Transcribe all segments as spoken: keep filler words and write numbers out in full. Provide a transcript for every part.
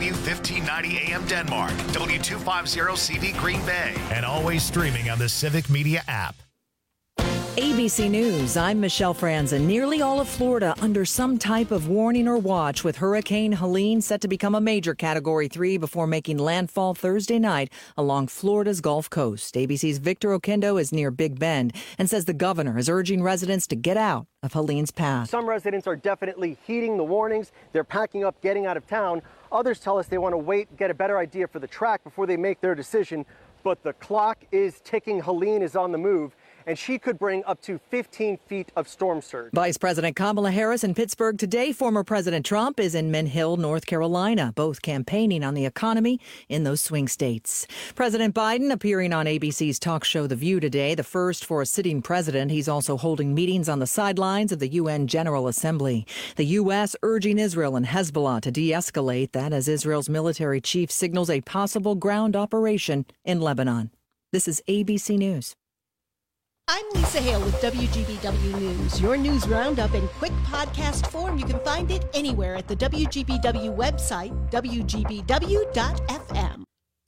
W fifteen ninety A M Denmark, W two fifty C V Green Bay, and always streaming on the Civic Media app. A B C News, I'm Michelle Franzen. Nearly all of Florida under some type of warning or watch, with Hurricane Helene set to become a major Category three before making landfall Thursday night along Florida's Gulf Coast. A B C's Victor Oquendo is near Big Bend and says the governor is urging residents to get out of Helene's path. Some residents are definitely heeding the warnings. They're packing up, getting out of town. Others tell us they want to wait, get a better idea for the track before they make their decision. But the clock is ticking. Helene is on the move, and she could bring up to fifteen feet of storm surge. Vice President Kamala Harris in Pittsburgh today. Former President Trump is in Mint Hill, North Carolina, both campaigning on the economy in those swing states. President Biden appearing on A B C's talk show The View today, the first for a sitting president. He's also holding meetings on the sidelines of the U N General Assembly. The U S urging Israel and Hezbollah to de-escalate that as Israel's military chief signals a possible ground operation in Lebanon. This is A B C News. I'm Lisa Hale with W G B W News, your news roundup in quick podcast form. You can find it anywhere at the W G B W website, W G B W dot F M.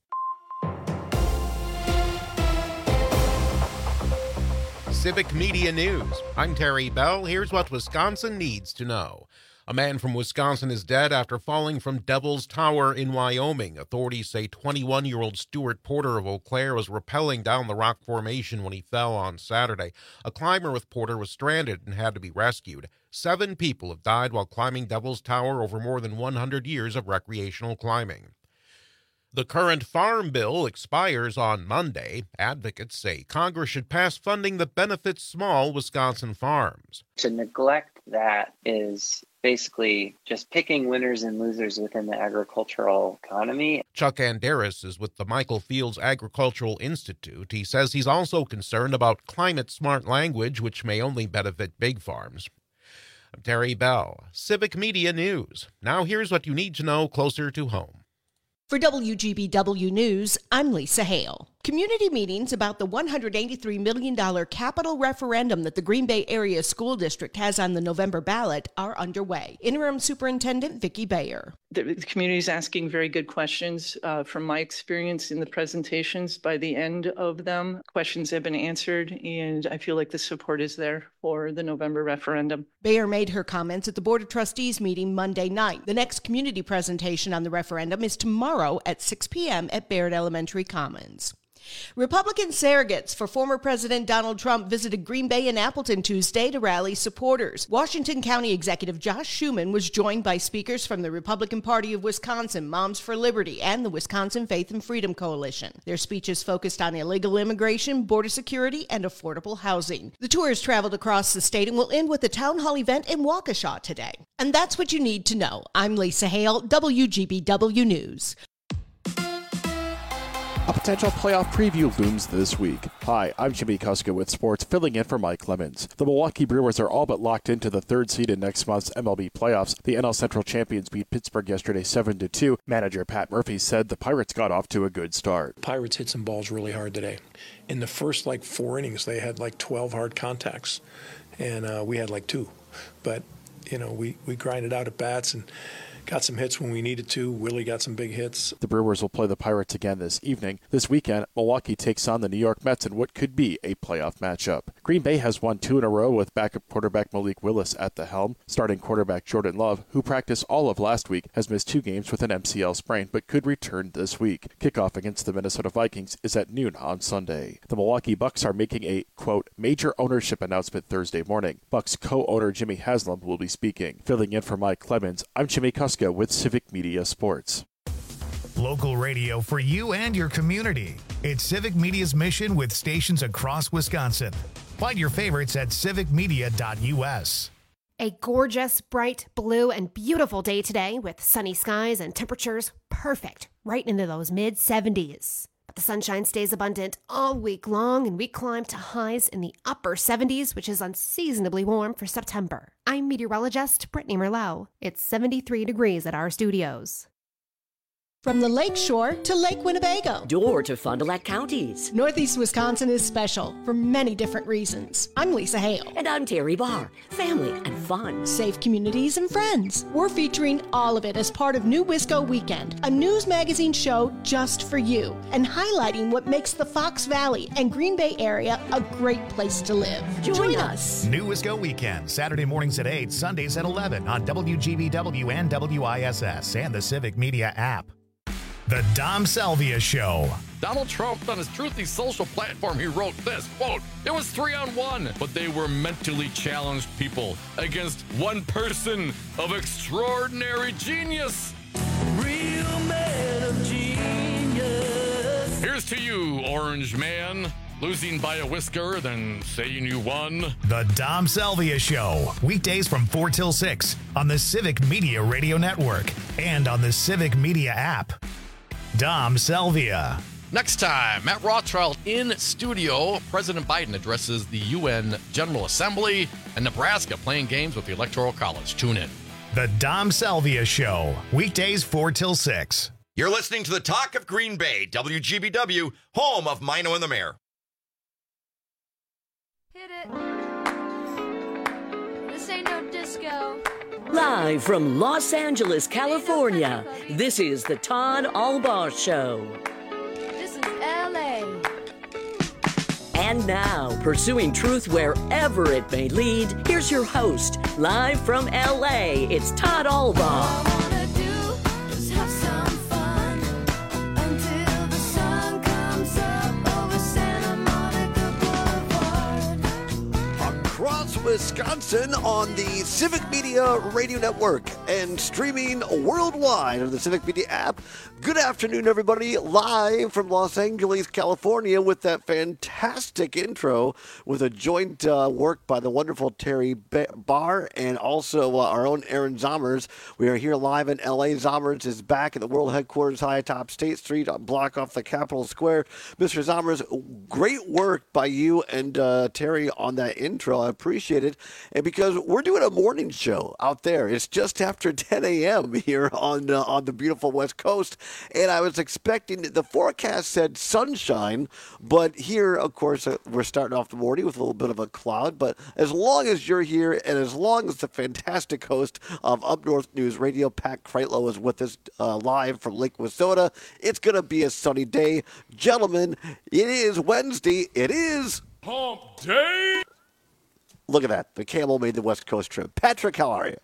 Civic Media News. I'm Terry Bell. Here's what Wisconsin needs to know. A man from Wisconsin is dead after falling from Devil's Tower in Wyoming. Authorities say twenty-one-year-old Stuart Porter of Eau Claire was rappelling down the rock formation when he fell on Saturday. A climber with Porter was stranded and had to be rescued. Seven people have died while climbing Devil's Tower over more than one hundred years of recreational climbing. The current farm bill expires on Monday. Advocates say Congress should pass funding that benefits small Wisconsin farms. To neglect that is basically just picking winners and losers within the agricultural economy. Chuck Anderis is with the Michael Fields Agricultural Institute. He says he's also concerned about climate-smart language, which may only benefit big farms. I'm Terry Bell, Civic Media News. Now here's what you need to know closer to home. For W G B W News, I'm Lisa Hale. Community meetings about the one hundred eighty-three million dollars capital referendum that the Green Bay Area School District has on the November ballot are underway. Interim Superintendent Vicki Bayer. The community is asking very good questions. Uh, from my experience in the presentations, by the end of them, questions have been answered, and I feel like the support is there for the November referendum. Bayer made her comments at the Board of Trustees meeting Monday night. The next community presentation on the referendum is tomorrow at six p.m. at Baird Elementary Commons. Republican surrogates for former President Donald Trump visited Green Bay and Appleton Tuesday to rally supporters. Washington County Executive Josh Schuman was joined by speakers from the Republican Party of Wisconsin, Moms for Liberty, and the Wisconsin Faith and Freedom Coalition. Their speeches focused on illegal immigration, border security, and affordable housing. The tours traveled across the state and will end with a town hall event in Waukesha today. And that's what you need to know. I'm Lisa Hale, W G B W News. A potential playoff preview looms this week. Hi, I'm Jimmy Kuska with sports, filling in for Mike Lemons. The Milwaukee Brewers are all but locked into the third seed in next month's M L B playoffs. The N L Central champions beat Pittsburgh yesterday seven to two. Manager Pat Murphy said the Pirates got off to a good start. Pirates hit some balls really hard today. In the first, like, four innings, they had, like, twelve hard contacts, and uh, we had, like, two. But, you know, we, we grinded out at bats and got some hits when we needed to. Willie got some big hits. The Brewers will play the Pirates again this evening. This weekend, Milwaukee takes on the New York Mets in what could be a playoff matchup. Green Bay has won two in a row with backup quarterback Malik Willis at the helm. Starting quarterback Jordan Love, who practiced all of last week, has missed two games with an M C L sprain but could return this week. Kickoff against the Minnesota Vikings is at noon on Sunday. The Milwaukee Bucks are making a, quote, major ownership announcement Thursday morning. Bucks co-owner Jimmy Haslam will be speaking. Filling in for Mike Clemens, I'm Jimmy Kuska with Civic Media Sports. Local radio for you and your community. It's Civic Media's mission with stations across Wisconsin. Find your favorites at civic media dot u s. A gorgeous, bright, blue, and beautiful day today with sunny skies and temperatures perfect right into those mid seventies. But the sunshine stays abundant all week long, and we climb to highs in the upper seventies, which is unseasonably warm for September. I'm meteorologist Brittany Merlot. It's seventy-three degrees at our studios. From the Lake Shore to Lake Winnebago. Door to Fond du Lac counties. Northeast Wisconsin is special for many different reasons. I'm Lisa Hale. And I'm Terry Barr. Family and fun. Safe communities and friends. We're featuring all of it as part of New Wisco Weekend, a news magazine show just for you, and highlighting what makes the Fox Valley and Green Bay area a great place to live. Join, Join us. us. New Wisco Weekend, Saturday mornings at eight, Sundays at eleven on W G B W and W I S S and the Civic Media app. The Dom Salvia Show. Donald Trump, on his Truthy social platform, he wrote this, quote, "It was three on one, but they were mentally challenged people against one person of extraordinary genius." Real man of genius. Here's to you, Orange Man. Losing by a whisker, then saying you won. The Dom Salvia Show. Weekdays from four till six on the Civic Media Radio Network and on the Civic Media app. Dom Salvia. Next time, Matt Rothschild in studio. President Biden addresses the U N General Assembly and Nebraska playing games with the Electoral College. Tune in. The Dom Salvia Show. Weekdays four till six. You're listening to the Talk of Green Bay, W G B W, home of Mino and the Mayor. Hit it. This ain't no disco. Live from Los Angeles, California, this is the Todd Albaugh Show. This is L A. And now, pursuing truth wherever it may lead, here's your host, live from L A, it's Todd Albaugh. Wisconsin on the Civic Media Radio Network and streaming worldwide on the Civic Media app. Good afternoon, everybody. Live from Los Angeles, California, with that fantastic intro with a joint uh, work by the wonderful Terry Barr and also uh, our own Aaron Zommers. We are here live in L A. Zommers is back at the world headquarters high atop State Street, a block off the Capitol Square. Mister Zommers, great work by you and uh, Terry on that intro. I appreciate it. And because we're doing a morning show out there, it's just after ten a.m. here on uh, on the beautiful West Coast, and I was expecting, the forecast said sunshine, but here, of course, uh, we're starting off the morning with a little bit of a cloud. But as long as you're here, and as long as the fantastic host of Up North News Radio, Pat Kreitlow, is with us uh, live from Lake Wissota, it's going to be a sunny day. Gentlemen, it is Wednesday. It is Hump Day. Look at that. The camel made the West Coast trip. Patrick, how are you?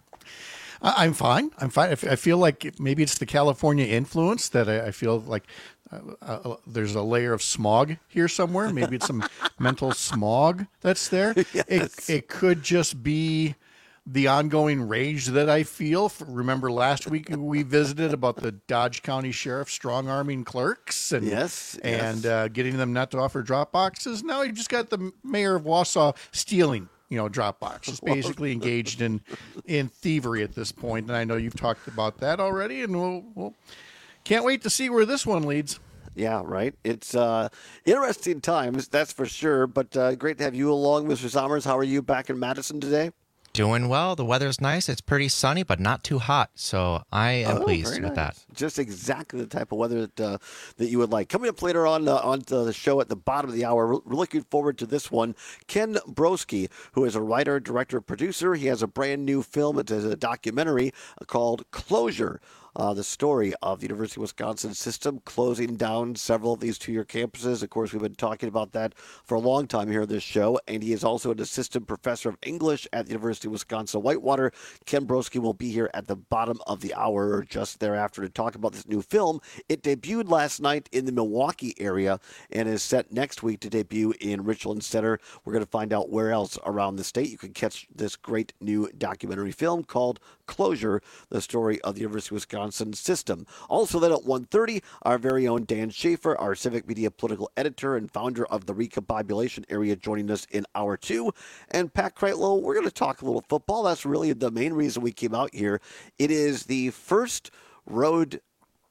I'm fine. I'm fine. I feel like maybe it's the California influence that I feel like uh, uh, there's a layer of smog here somewhere. Maybe it's some mental smog that's there. Yes. It, it could just be the ongoing rage that I feel. Remember last week we visited about the Dodge County Sheriff strong-arming clerks and yes, and yes. Uh, getting them not to offer drop boxes. Now you just got the mayor of Wausau stealing, you know, Dropbox. It's basically engaged in in thievery at this point, and I know you've talked about that already, and we'll, we'll can't wait to see where this one leads. Yeah, right. It's uh, interesting times, that's for sure, but uh, great to have you along, Mister Zommers. How are you back in Madison today? Doing well. The weather's nice. It's pretty sunny, but not too hot. So I am oh, pleased with nice. that. Just exactly the type of weather that uh, that you would like. Coming up later on uh, on the show at the bottom of the hour, we're looking forward to this one. Ken Broski, who is a writer, director, producer. He has a brand new film. It's a documentary called Closure. Uh, the story of the University of Wisconsin system closing down several of these two-year campuses. Of course, we've been talking about that for a long time here on this show, and he is also an assistant professor of English at the University of Wisconsin-Whitewater. Ken Broski will be here at the bottom of the hour or just thereafter to talk about this new film. It debuted last night in the Milwaukee area and is set next week to debut in Richland Center. We're going to find out where else around the state you can catch this great new documentary film called Closure, the story of the University of Wisconsin system. Also then at one thirty, our very own Dan Schaefer, our Civic Media political editor and founder of the Recombobulation Area, joining us in hour two. And Pat Kreitlow, we're going to talk a little football. That's really the main reason we came out here. It is the first road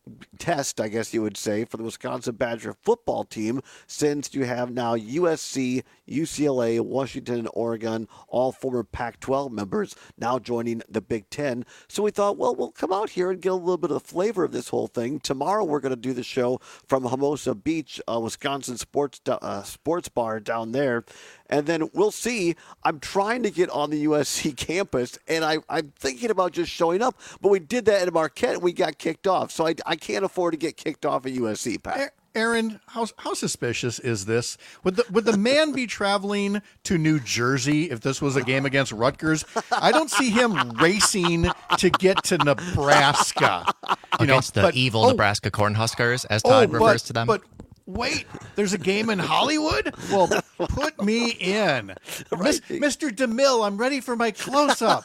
test, I guess you would say, for the Wisconsin Badger football team, since you have now U S C, U C L A, Washington, and Oregon, all former Pac twelve members, now joining the Big Ten. So we thought, well, we'll come out here and get a little bit of the flavor of this whole thing. Tomorrow we're going to do the show from Hermosa Beach, uh, Wisconsin sports uh, sports bar down there. And then we'll see. I'm trying to get on the U S C campus, and I, I'm thinking about just showing up. But we did that at Marquette, and we got kicked off. So I, I can't afford to get kicked off at U S C, Pat. Aaron, how how suspicious is this? Would the would the man be traveling to New Jersey if this was a game against Rutgers? I don't see him racing to get to Nebraska. You Against know, the but, evil oh, Nebraska Cornhuskers, as oh, Todd but, refers to them. But wait, there's a game in Hollywood? Well, put me in. Right. Mister DeMille, I'm ready for my close-up.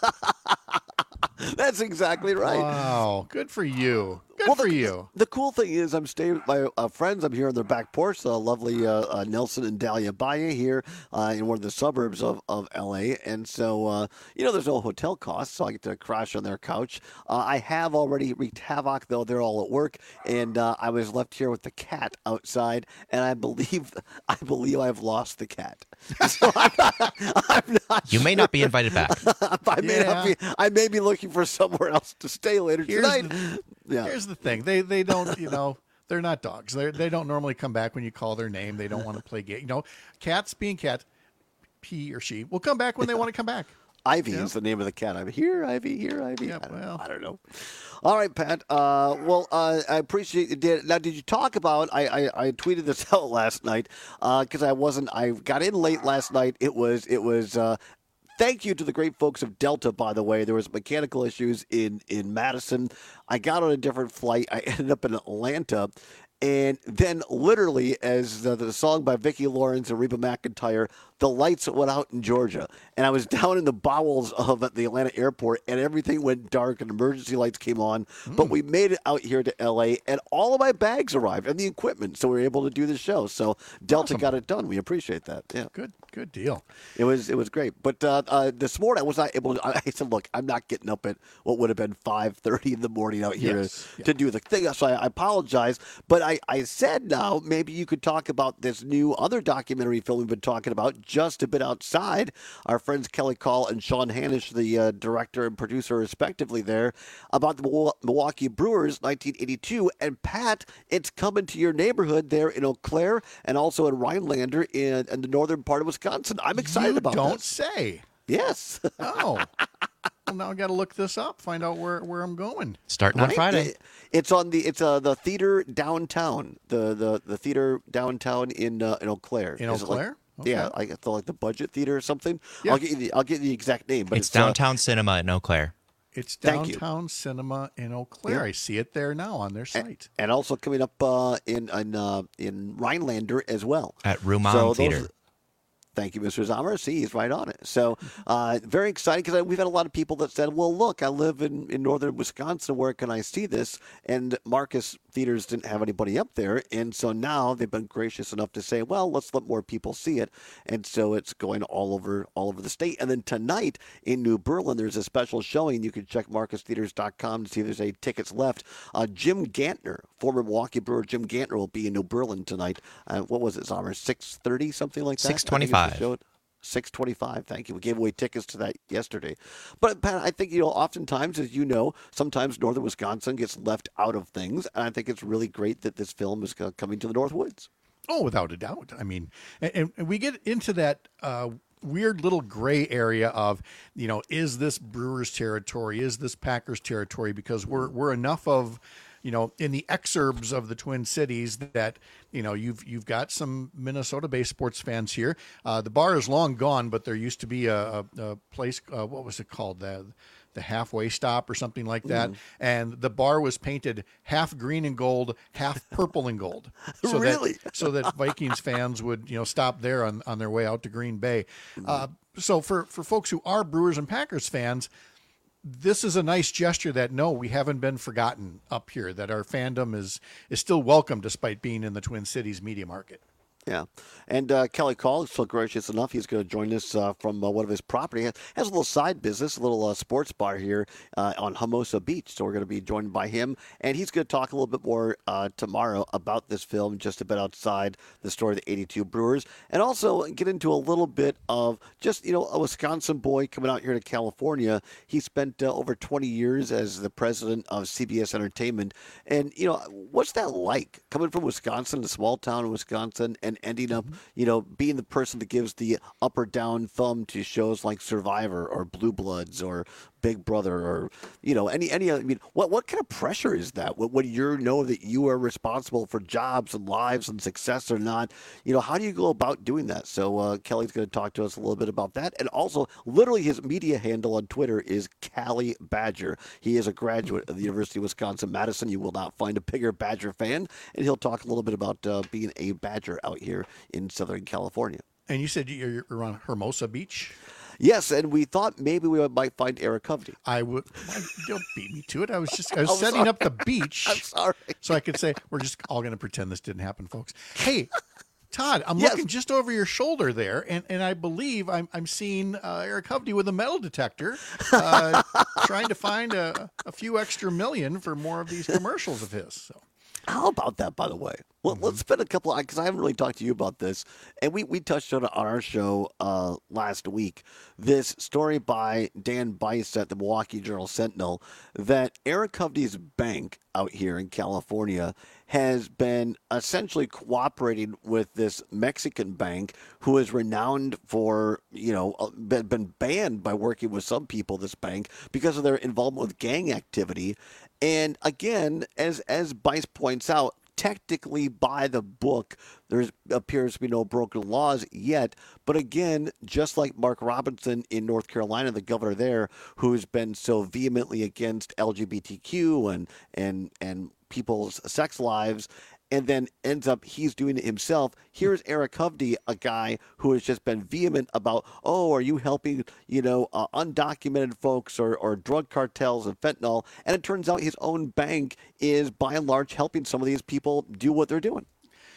That's exactly right. Wow, good for you. Good well, for the, you. The cool thing is I'm staying with my uh, friends. I'm here on their back porch. Uh, lovely uh, uh, Nelson and Dahlia Baye here uh, in one of the suburbs of, of L A. And so, uh, you know, there's no hotel costs, so I get to crash on their couch. Uh, I have already wreaked havoc, though. They're all at work. And uh, I was left here with the cat outside. And I believe I believe I've lost the cat. So I'm not, I'm not you may not be invited back. I may Yeah. not be. I may be looking for somewhere else to stay later Here's tonight. the- yeah. Here's the thing. They they don't, you know, they're not dogs. They they don't normally come back when you call their name. They don't want to play game. You know, cats being cats, he or she will come back when they want to come back. Ivy Yeah. is the name of the cat. I'm here, Ivy, here, Ivy. Yeah, I, don't, well. I don't know. All right, Pat. Uh, well, uh, I appreciate you did. Now, did you talk about? I I, I tweeted this out last night because I wasn't. I got in late last night. It was it was. Uh, Thank you to the great folks of Delta, by the way. There was mechanical issues in, in Madison. I got on a different flight. I ended up in Atlanta. And then literally, as the, the song by Vicki Lawrence and Reba McEntire, the lights went out in Georgia. And I was down in the bowels of the Atlanta airport, and everything went dark, and emergency lights came on. Mm. But we made it out here to L A, and all of my bags arrived and the equipment, so we were able to do the show. So Delta Awesome. got it done. We appreciate that. Yeah, Good good deal. it was it was great. But uh, uh, this morning, I was not able to. I said, look, I'm not getting up at what would have been five thirty in the morning out here Yes, to, yeah. to do the thing. So I, I apologize. But I, I said now maybe you could talk about this new other documentary film we've been talking about, Just a Bit Outside. Our friends Kelly Call and Sean Hanish, the uh, director and producer respectively there, about the Mil- Milwaukee Brewers nineteen eighty-two. And Pat, it's coming to your neighborhood there in Eau Claire and also in Rhinelander in, in the northern part of Wisconsin. I'm excited you about don't this. say. Yes. Oh. Well, now I got to look this up, find out where, where I'm going. Starting on Right? Friday. It- It's on the it's uh, the theater downtown. The the, the theater downtown in uh, in Eau Claire. In Eau Is it like- Claire? Yeah, Okay. like it's like the budget theater or something. Yeah. I'll get you the I'll get you the exact name. But It's it's, uh, downtown cinema in Eau Claire. It's Thank you. downtown cinema in Eau Claire. Yeah. I see it there now on their site. and also coming up uh, in in uh, in Rhinelander as well. At Ruman So those- Theater. Thank you, Mister Zammer. See, he's right on it. So uh, very excited because we've had a lot of people that said, well, look, I live in, in northern Wisconsin. Where can I see this? And Marcus Theaters didn't have anybody up there. And so now they've been gracious enough to say, well, let's let more people see it. And so it's going all over all over the state. And then tonight in New Berlin, there's a special showing. You can check marcus theaters dot com to see if there's any tickets left. Uh, Jim Gantner, former Milwaukee Brewer Jim Gantner, will be in New Berlin tonight. Uh, what was it, Zammer? six thirty, something like that? six twenty-five. six twenty-five. Thank you. We gave away tickets to that yesterday. But, Pat, I think, you know, oftentimes, as you know, sometimes northern Wisconsin gets left out of things. And I think it's really great that this film is co- coming to the North Woods. Oh, without a doubt. I mean, and, and we get into that uh, weird little gray area of, you know, is this Brewers territory? Is this Packers territory? Because we're we're enough of, you know, in the exurbs of the Twin Cities that, you know, you've you've got some Minnesota-based sports fans here. Uh, the bar is long gone, but there used to be a, a, a place. Uh, what was it called? The the halfway stop or something like that. Mm. And the bar was painted half green and gold, half purple and gold. So Really? That, so that Vikings fans would, you know, stop there on, on their way out to Green Bay. Uh, so for, for folks who are Brewers and Packers fans, this is a nice gesture that, no, we haven't been forgotten up here, that our fandom is, is still welcome despite being in the Twin Cities media market. Yeah. And uh, Kelly Call is so gracious enough, he's going to join us uh, from uh, one of his property. He has a little side business, a little uh, sports bar here uh, on Hermosa Beach. So we're going to be joined by him. And he's going to talk a little bit more uh, tomorrow about this film, just a bit outside the story of the eighty-two Brewers. And also get into a little bit of just, you know, a Wisconsin boy coming out here to California. He spent uh, over twenty years as the president of C B S Entertainment. And, you know, what's that like? Coming from Wisconsin, a small town in Wisconsin, and ending up, you know, being the person that gives the up or down thumb to shows like Survivor or Blue Bloods or Big Brother or, you know, any, any, I mean, what, what kind of pressure is that when, when you know that you are responsible for jobs and lives and success or not? You know, how do you go about doing that? So uh, Kelly's going to talk to us a little bit about that. And also, literally, his media handle on Twitter is Cali Badger. He is a graduate of the University of Wisconsin-Madison. You will not find a bigger Badger fan. And he'll talk a little bit about uh, being a Badger out here in Southern California. And you said you're on Hermosa Beach? Yes, and we thought maybe we might find Eric Hovde. I would. Don't beat me to it. I was just I was oh, setting sorry. up the beach. I'm sorry. So I could say we're just all going to pretend this didn't happen, folks. Hey, Todd, I'm Yes. looking just over your shoulder there, and, and I believe I'm I'm seeing uh, Eric Hovde with a metal detector, uh, trying to find a, a few extra million for more of these commercials of his. So. How about that, by the way? Well, mm-hmm. let's spend a couple, because I haven't really talked to you about this, and we, we touched on it on our show uh, last week. This story by Dan Bice at the Milwaukee Journal-Sentinel that Eric Hovde's bank out here in California has been essentially cooperating with this Mexican bank who is renowned for, you know, been, been banned by working with some people, this bank, because of their involvement with gang activity. And again, as as Bice points out, technically by the book, there appears to be no broken laws yet. But again, just like Mark Robinson in North Carolina, the governor there, who's been so vehemently against L G B T Q and and and people's sex lives, and then ends up he's doing it himself. Here's Eric Hovde, a guy who has just been vehement about, oh, are you helping, you know, uh, undocumented folks or, or drug cartels and fentanyl? And it turns out his own bank is, by and large, helping some of these people do what they're doing.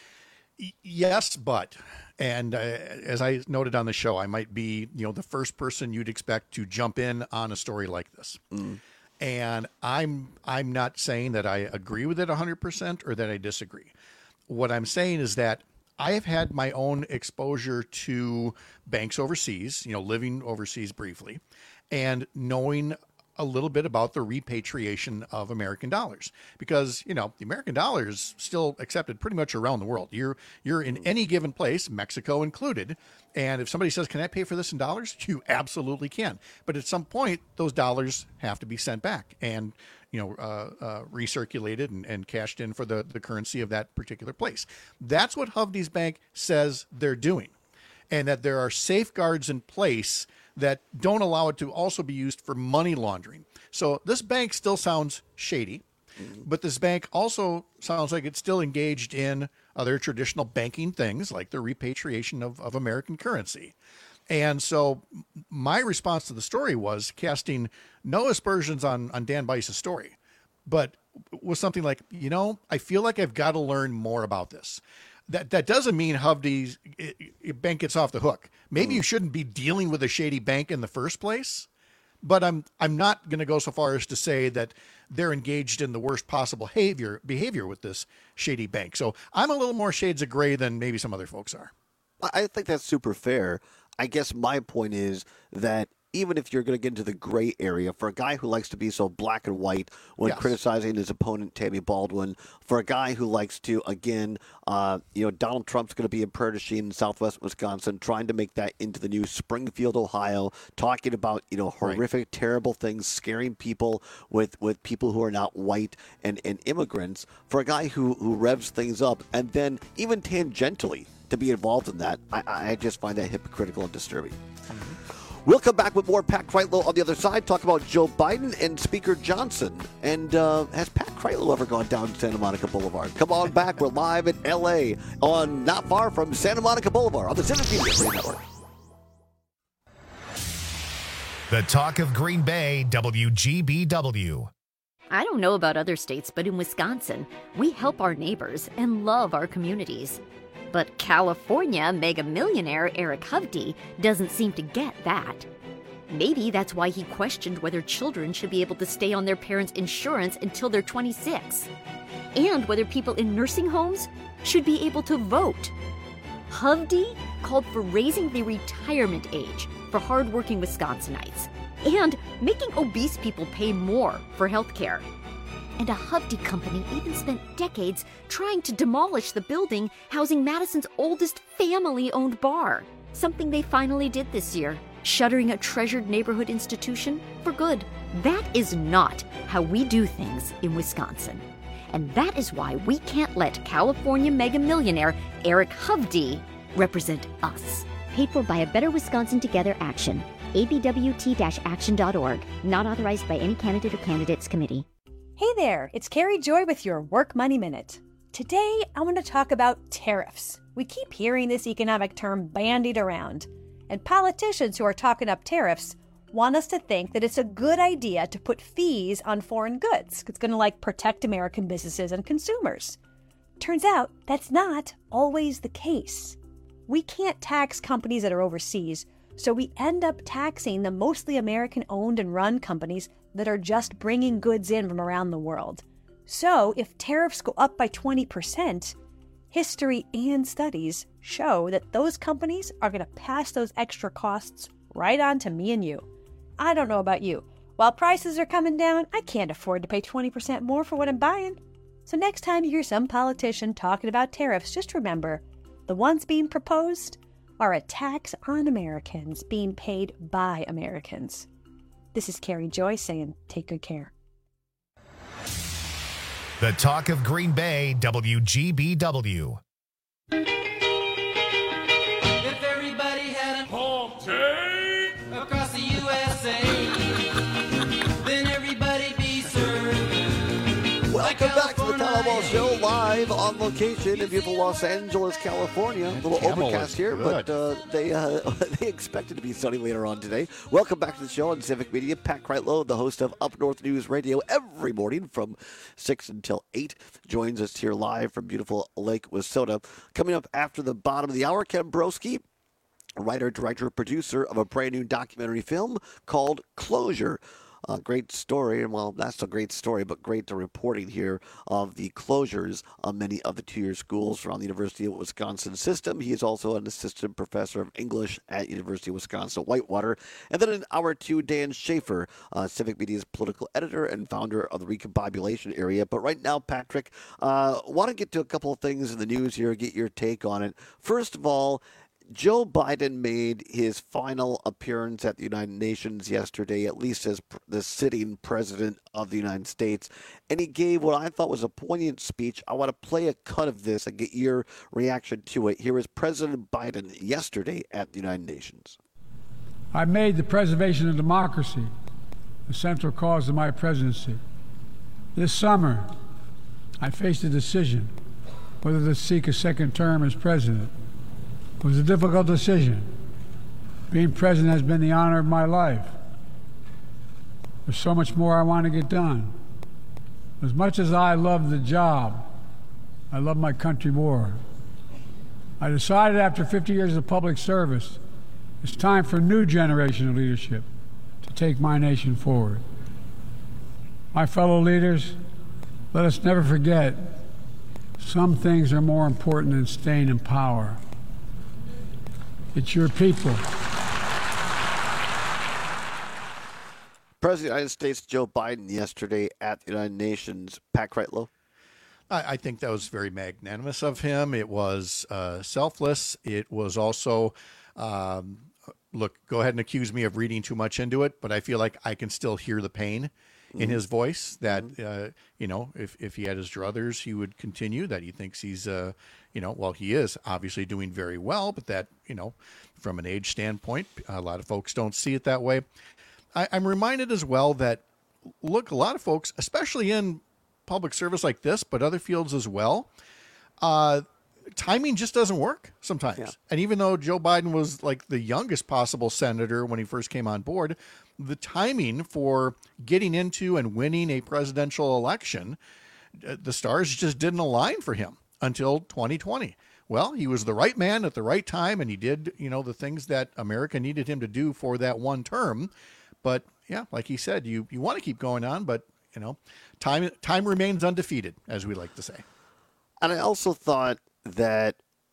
Yes, but, and uh, as I noted on the show, I might be, you know, the first person you'd expect to jump in on a story like this. Mm. And I'm I'm not saying that I agree with it one hundred percent or that I disagree. What I'm saying is that I have had my own exposure to banks overseas, you know, living overseas briefly, and knowing a little bit about the repatriation of American dollars, because, you know, the American dollar is still accepted pretty much around the world. You're you're in any given place, Mexico included, and if somebody says, can I pay for this in dollars? You absolutely can. But at some point, those dollars have to be sent back and, you know, uh, uh, recirculated and, and cashed in for the, the currency of that particular place. That's what Hovde's Bank says they're doing, and that there are safeguards in place that don't allow it to also be used for money laundering. So this bank still sounds shady, but this bank also sounds like it's still engaged in other traditional banking things like the repatriation of, of American currency. And so my response to the story was casting no aspersions on, on Dan Bice's story, but was something like, you know, I feel like I've got to learn more about this. That that doesn't mean Hovde's bank gets off the hook. Maybe mm. you shouldn't be dealing with a shady bank in the first place, but I'm I'm not going to go so far as to say that they're engaged in the worst possible behavior behavior with this shady bank. So I'm a little more shades of gray than maybe some other folks are. I think that's super fair. I guess my point is that even if you're going to get into the gray area, for a guy who likes to be so black and white when yes. criticizing his opponent, Tammy Baldwin, for a guy who likes to, again, uh, you know, Donald Trump's going to be in Prairie du Chien in southwest Wisconsin, trying to make that into the new Springfield, Ohio, talking about, you know, horrific, right. terrible things, scaring people with, with people who are not white and, and immigrants. For a guy who, who revs things up and then even tangentially to be involved in that, I, I just find that hypocritical and disturbing. Mm-hmm. We'll come back with more Pat Kreitlow on the other side, talk about Joe Biden and Speaker Johnson. And uh, has Pat Kreitlow ever gone down Santa Monica Boulevard? Come on back. We're live in L A on not far from Santa Monica Boulevard on the Civic Media Radio Network. The talk of Green Bay, W G B W. I don't know about other states, but in Wisconsin, we help our neighbors and love our communities. But California mega millionaire Eric Hovde doesn't seem to get that. Maybe that's why he questioned whether children should be able to stay on their parents' insurance until they're twenty-six, and whether people in nursing homes should be able to vote. Hovde called for raising the retirement age for hardworking Wisconsinites and making obese people pay more for health care. And a Hovde company even spent decades trying to demolish the building housing Madison's oldest family-owned bar, something they finally did this year, shuttering a treasured neighborhood institution for good. That is not how we do things in Wisconsin. And that is why we can't let California mega millionaire Eric Hovde represent us. Paid for by a Better Wisconsin Together action. A B W T action dot org. Not authorized by any candidate or candidates committee. Hey there, it's Carrie Joy with your Work Money Minute. Today, I want to talk about tariffs. We keep hearing this economic term bandied around, and politicians who are talking up tariffs want us to think that it's a good idea to put fees on foreign goods. It's going to like protect American businesses and consumers. Turns out that's not always the case. We can't tax companies that are overseas, so we end up taxing the mostly American-owned and run companies that are just bringing goods in from around the world. So if tariffs go up by twenty percent, history and studies show that those companies are going to pass those extra costs right on to me and you. I don't know about you. While prices are coming down, I can't afford to pay twenty percent more for what I'm buying. So next time you hear some politician talking about tariffs, just remember, the ones being proposed are a tax on Americans being paid by Americans. This is Carrie Joy saying, take good care. The Talk of Green Bay, W G B W. If everybody had a home team across the U S A, then everybody'd be served. Welcome back to the Todd Ball Show, live on location in beautiful Los Angeles, California. A little overcast here, but uh, they uh, they expect it to be sunny later on today. Welcome back to the show on Civic Media. Pat Kreitlow, the host of Up North News Radio, every morning from six until eight, joins us here live from beautiful Lake Wissota. Coming up after the bottom of the hour, Ken Broski, writer, director, producer of a brand new documentary film called Closure. Uh, great story, and well, that's a great story, but great reporting here of the closures of many of the two-year schools around the University of Wisconsin system. He is also an assistant professor of English at University of Wisconsin-Whitewater. And then in hour two, Dan Schaefer, uh, Civic Media's political editor and founder of the Recombobulation Area. But right now, Patrick, uh, want to get to a couple of things in the news here, get your take on it. First of all, Joe Biden made his final appearance at the United Nations yesterday, at least as pr- the sitting president of the United States, and he gave what I thought was a poignant speech. I want to play a cut of this and get your reaction to it. Here is President Biden yesterday at the United Nations. I made the preservation of democracy the central cause of my presidency. This summer, I faced a decision whether to seek a second term as president. It was a difficult decision. Being president has been the honor of my life. There's so much more I want to get done. As much as I love the job, I love my country more. I decided after fifty years of public service, it's time for a new generation of leadership to take my nation forward. My fellow leaders, let us never forget, some things are more important than staying in power. It's your people. President of the United States Joe Biden yesterday at the United Nations. Pat Kreitlow. I, I think that was very magnanimous of him. It was uh, selfless. It was also, um, look, go ahead and accuse me of reading too much into it, but I feel like I can still hear the pain in mm-hmm. his voice that, mm-hmm. uh, you know, if, if he had his druthers, he would continue, that he thinks he's, uh, you know, well, he is obviously doing very well, but that, you know, from an age standpoint, a lot of folks don't see it that way. I, I'm reminded as well that, look, a lot of folks, especially in public service like this, but other fields as well, uh, timing just doesn't work sometimes. Yeah. And even though Joe Biden was like the youngest possible senator when he first came on board, the timing for getting into and winning a presidential election, the stars just didn't align for him until twenty twenty, well, he was the right man at the right time, and he did, you know, the things that America needed him to do for that one term. But yeah, like he said, you you want to keep going on, but you know, time time remains undefeated, as we like to say. And I also thought that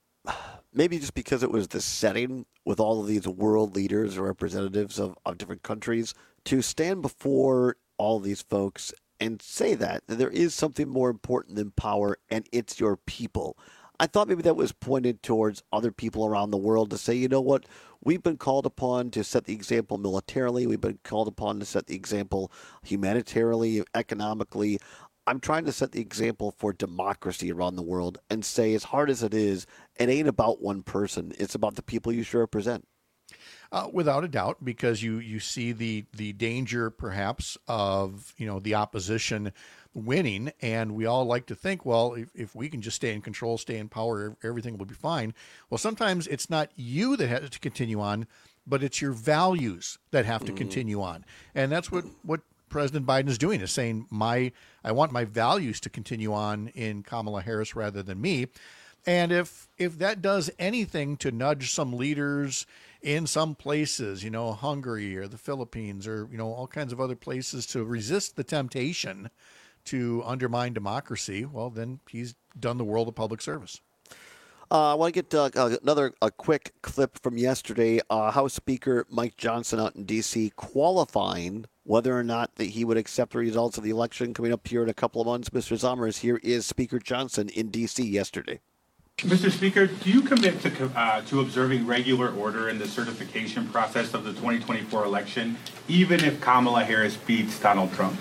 maybe just because it was the setting with all of these world leaders or representatives of, of different countries, to stand before all these folks and say that, that there is something more important than power, and it's your people. I thought maybe that was pointed towards other people around the world to say, you know what, we've been called upon to set the example militarily. We've been called upon to set the example humanitarily, economically. I'm trying to set the example for democracy around the world and say, as hard as it is, it ain't about one person. It's about the people you should represent. Uh, without a doubt, because you, you see the the danger, perhaps, of, you know, the opposition winning, and we all like to think, well, if, if we can just stay in control, stay in power, everything will be fine. Well, sometimes it's not you that has to continue on, but it's your values that have to mm. continue on, and that's what what President Biden is doing, is saying, my I want my values to continue on in Kamala Harris rather than me. And if if that does anything to nudge some leaders in some places, you know, Hungary or the Philippines or, you know, all kinds of other places to resist the temptation to undermine democracy, well, then he's done the world a public service. Uh, I want to get uh, another a quick clip from yesterday. Uh, House Speaker Mike Johnson out in D C qualifying whether or not that he would accept the results of the election coming up here in a couple of months. Mister Zommers, here is Speaker Johnson in D C yesterday. Mister Speaker, do you commit to, uh, to observing regular order in the certification process of the twenty twenty-four election, even if Kamala Harris beats Donald Trump?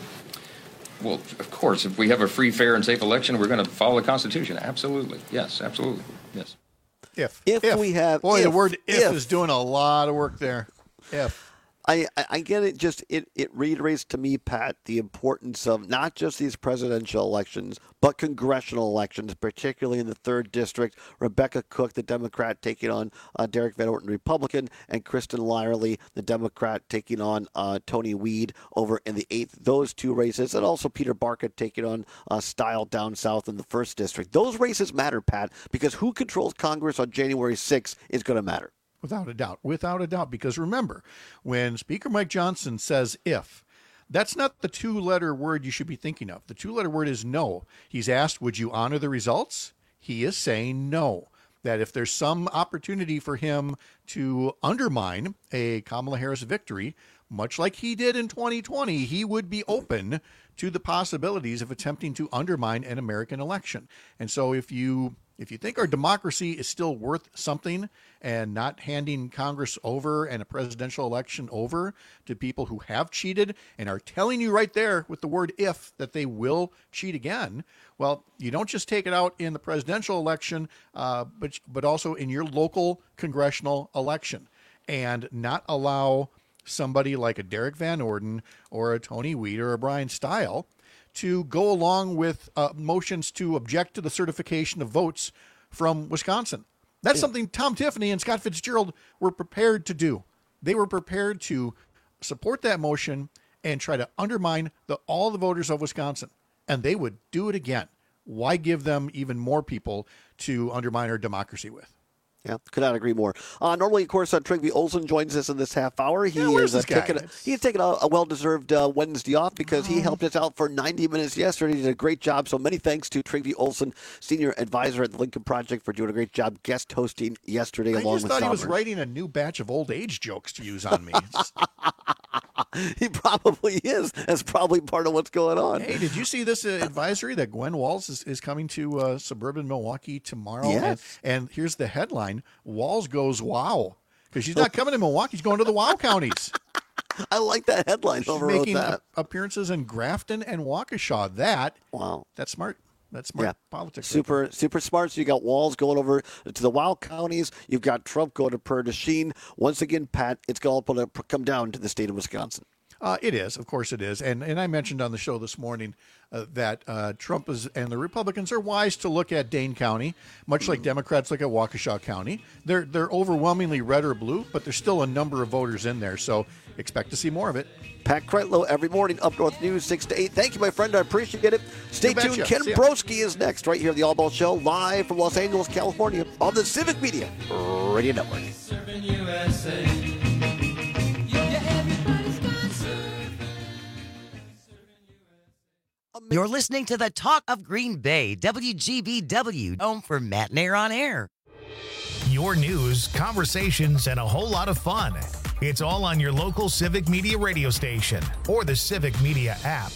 Well, of course, if we have a free, fair, and safe election, we're going to follow the Constitution. Absolutely. Yes, absolutely. Yes. If. If, if. we have... Boy, if, the word if, if is doing a lot of work there. If. I, I get it. Just it, it reiterates to me, Pat, the importance of not just these presidential elections, but congressional elections, particularly in the third district. Rebecca Cook, the Democrat, taking on uh, Derek Van Orton, Republican, and Kristen Lyerly, the Democrat, taking on uh, Tony Weed over in the eighth. Those two races, and also Peter Barkett taking on uh, Style down south in the first district. Those races matter, Pat, because who controls Congress on January sixth is going to matter. Without a doubt, without a doubt, because remember, when Speaker Mike Johnson says if, that's not the two-letter word you should be thinking of. The two-letter word is no. He's asked, would you honor the results? He is saying no, that if there's some opportunity for him to undermine a Kamala Harris victory, much like he did in twenty twenty, he would be open to the possibilities of attempting to undermine an American election. And so if you... If you think our democracy is still worth something and not handing Congress over and a presidential election over to people who have cheated and are telling you right there with the word if that they will cheat again, well, you don't just take it out in the presidential election, uh, but, but also in your local congressional election, and not allow somebody like a Derek Van Orden or a Tony Weed or a Brian Style to go along with uh, motions to object to the certification of votes from Wisconsin. That's yeah. something Tom Tiffany and Scott Fitzgerald were prepared to do. They were prepared to support that motion and try to undermine the, all the voters of Wisconsin. And they would do it again. Why give them even more people to undermine our democracy with? Yeah, could not agree more. Uh, normally, of course, uh, Trygve Olsen joins us in this half hour. He yeah, is uh, taking a, he's taking a, a well-deserved uh, Wednesday off because oh. he helped us out for ninety minutes yesterday. He did a great job. So many thanks to Trygve Olsen, senior advisor at the Lincoln Project, for doing a great job guest hosting yesterday I along just with thought Sommers. He was writing a new batch of old age jokes to use on me. He probably is. That's probably part of what's going on. Hey, did you see this uh, advisory that Gwen Walls is, is coming to uh, suburban Milwaukee tomorrow? Yes. And, and here's the headline. Walls goes wow. Because she's not coming to Milwaukee. She's going to the wow counties. I like that headline. She's Overwrote making that. appearances in Grafton and Waukesha. That, wow. That's smart. That's smart yeah. politics. Super, right super smart. So you got Walls going over to the Wow counties. You've got Trump going to Prairie du Chien. Once again, Pat, it's going to come down to the state of Wisconsin. Uh, it is, of course it is. And and I mentioned on the show this morning uh, that uh, Trump is, and the Republicans are wise to look at Dane County, much like Democrats look at Waukesha County. They're, they're overwhelmingly red or blue, but there's still a number of voters in there, so expect to see more of it. Pat Kreitlow every morning, Up North News, six to eight. Thank you, my friend. I appreciate it. Stay tuned. Ken Broski is next, right here at the All Ball Show, live from Los Angeles, California, on the Civic Media Radio Network. You're listening to the Talk of Green Bay, W G B W, home for Matt Nair on Air. Your news, conversations, and a whole lot of fun. It's all on your local Civic Media radio station or the Civic Media app.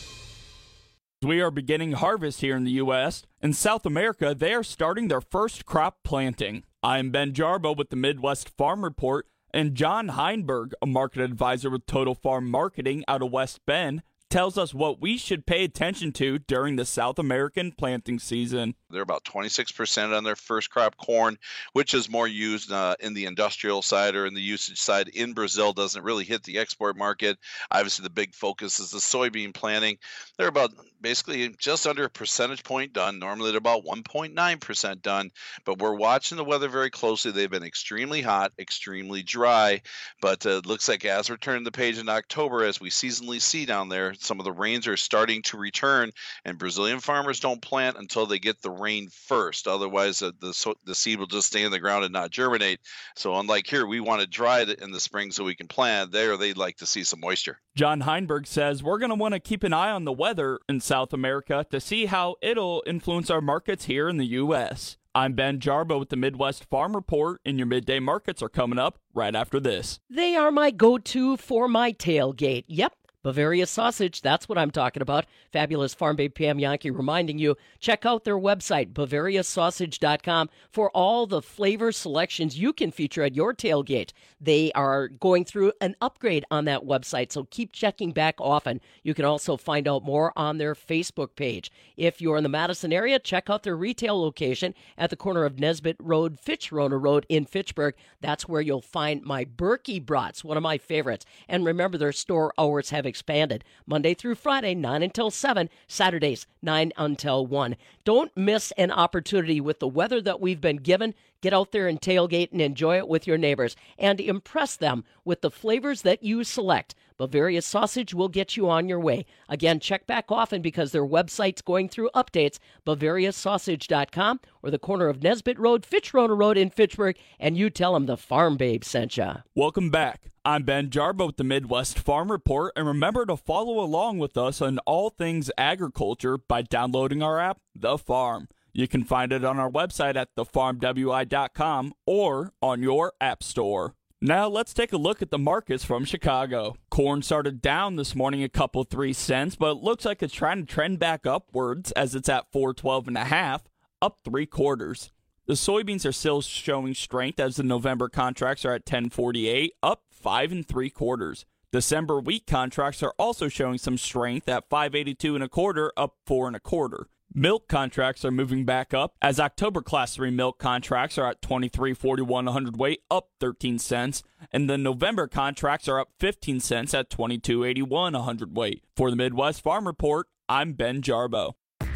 We are beginning harvest here in the U S In South America, they are starting their first crop planting. I'm Ben Jarbo with the Midwest Farm Report, and John Heinberg, a market advisor with Total Farm Marketing out of West Bend, tells us what we should pay attention to during the South American planting season. They're about twenty-six percent on their first crop corn, which is more used uh, in the industrial side or in the usage side in Brazil, doesn't really hit the export market. Obviously, the big focus is the soybean planting. They're about basically just under a percentage point done. Normally, they're about one point nine percent done, but we're watching the weather very closely. They've been extremely hot, extremely dry, but uh, it looks like as we're turning the page in October, as we seasonally see down there, some of the rains are starting to return, and Brazilian farmers don't plant until they get the rain first. Otherwise, uh, the so, the seed will just stay in the ground and not germinate. So unlike here, we want to dry it in the spring so we can plant. There, they'd like to see some moisture. John Heinberg says we're going to want to keep an eye on the weather in South America to see how it'll influence our markets here in the U S I'm Ben Jarbo with the Midwest Farm Report, and your midday markets are coming up right after this. They are my go-to for my tailgate. Yep. Bavaria Sausage, that's what I'm talking about. Fabulous Farm Babe Pam Yankee reminding you, check out their website, Bavaria Sausage dot com, for all the flavor selections you can feature at your tailgate. They are going through an upgrade on that website, so keep checking back often. You can also find out more on their Facebook page. If you're in the Madison area, check out their retail location at the corner of Nesbitt Road, Fitchrona Road in Fitchburg. That's where you'll find my Berkey Brats, one of my favorites. And remember, their store hours have expanded. Monday through Friday, nine until seven. Saturdays, nine until one. Don't miss an opportunity with the weather that we've been given. Get out there and tailgate and enjoy it with your neighbors and impress them with the flavors that you select. Bavaria Sausage will get you on your way. Again, check back often because their website's going through updates, Bavaria Sausage dot com or the corner of Nesbitt Road, Fitchrona Road in Fitchburg, and you tell them the Farm Babe sent ya. Welcome back. I'm Ben Jarbo with the Midwest Farm Report, and remember to follow along with us on all things agriculture by downloading our app, The Farm. You can find it on our website at the farm w i dot com or on your app store. Now let's take a look at the markets from Chicago. Corn started down this morning a couple three cents, but it looks like it's trying to trend back upwards as it's at four twelve and a half, up three quarters. The soybeans are still showing strength as the November contracts are at ten forty-eight, up five and three quarters. December wheat contracts are also showing some strength at five eighty-two and a quarter, up four and a quarter. Milk contracts are moving back up as October Class three milk contracts are at twenty-three forty-one a hundredweight, up thirteen cents, and the November contracts are up fifteen cents at twenty-two eighty-one a hundredweight. For the Midwest Farm Report, I'm Ben Jarbo.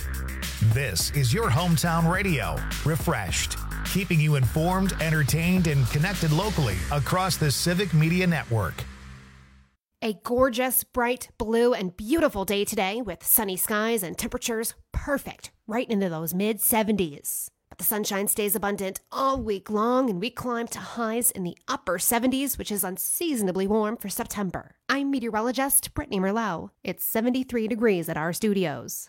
This is your hometown radio, refreshed, keeping you informed, entertained, and connected locally across the Civic Media Network. A gorgeous, bright blue and beautiful day today with sunny skies and temperatures perfect right into those mid seventies. But the sunshine stays abundant all week long and we climb to highs in the upper seventies, which is unseasonably warm for September. I'm meteorologist Brittany Merlot. It's seventy-three degrees at our studios.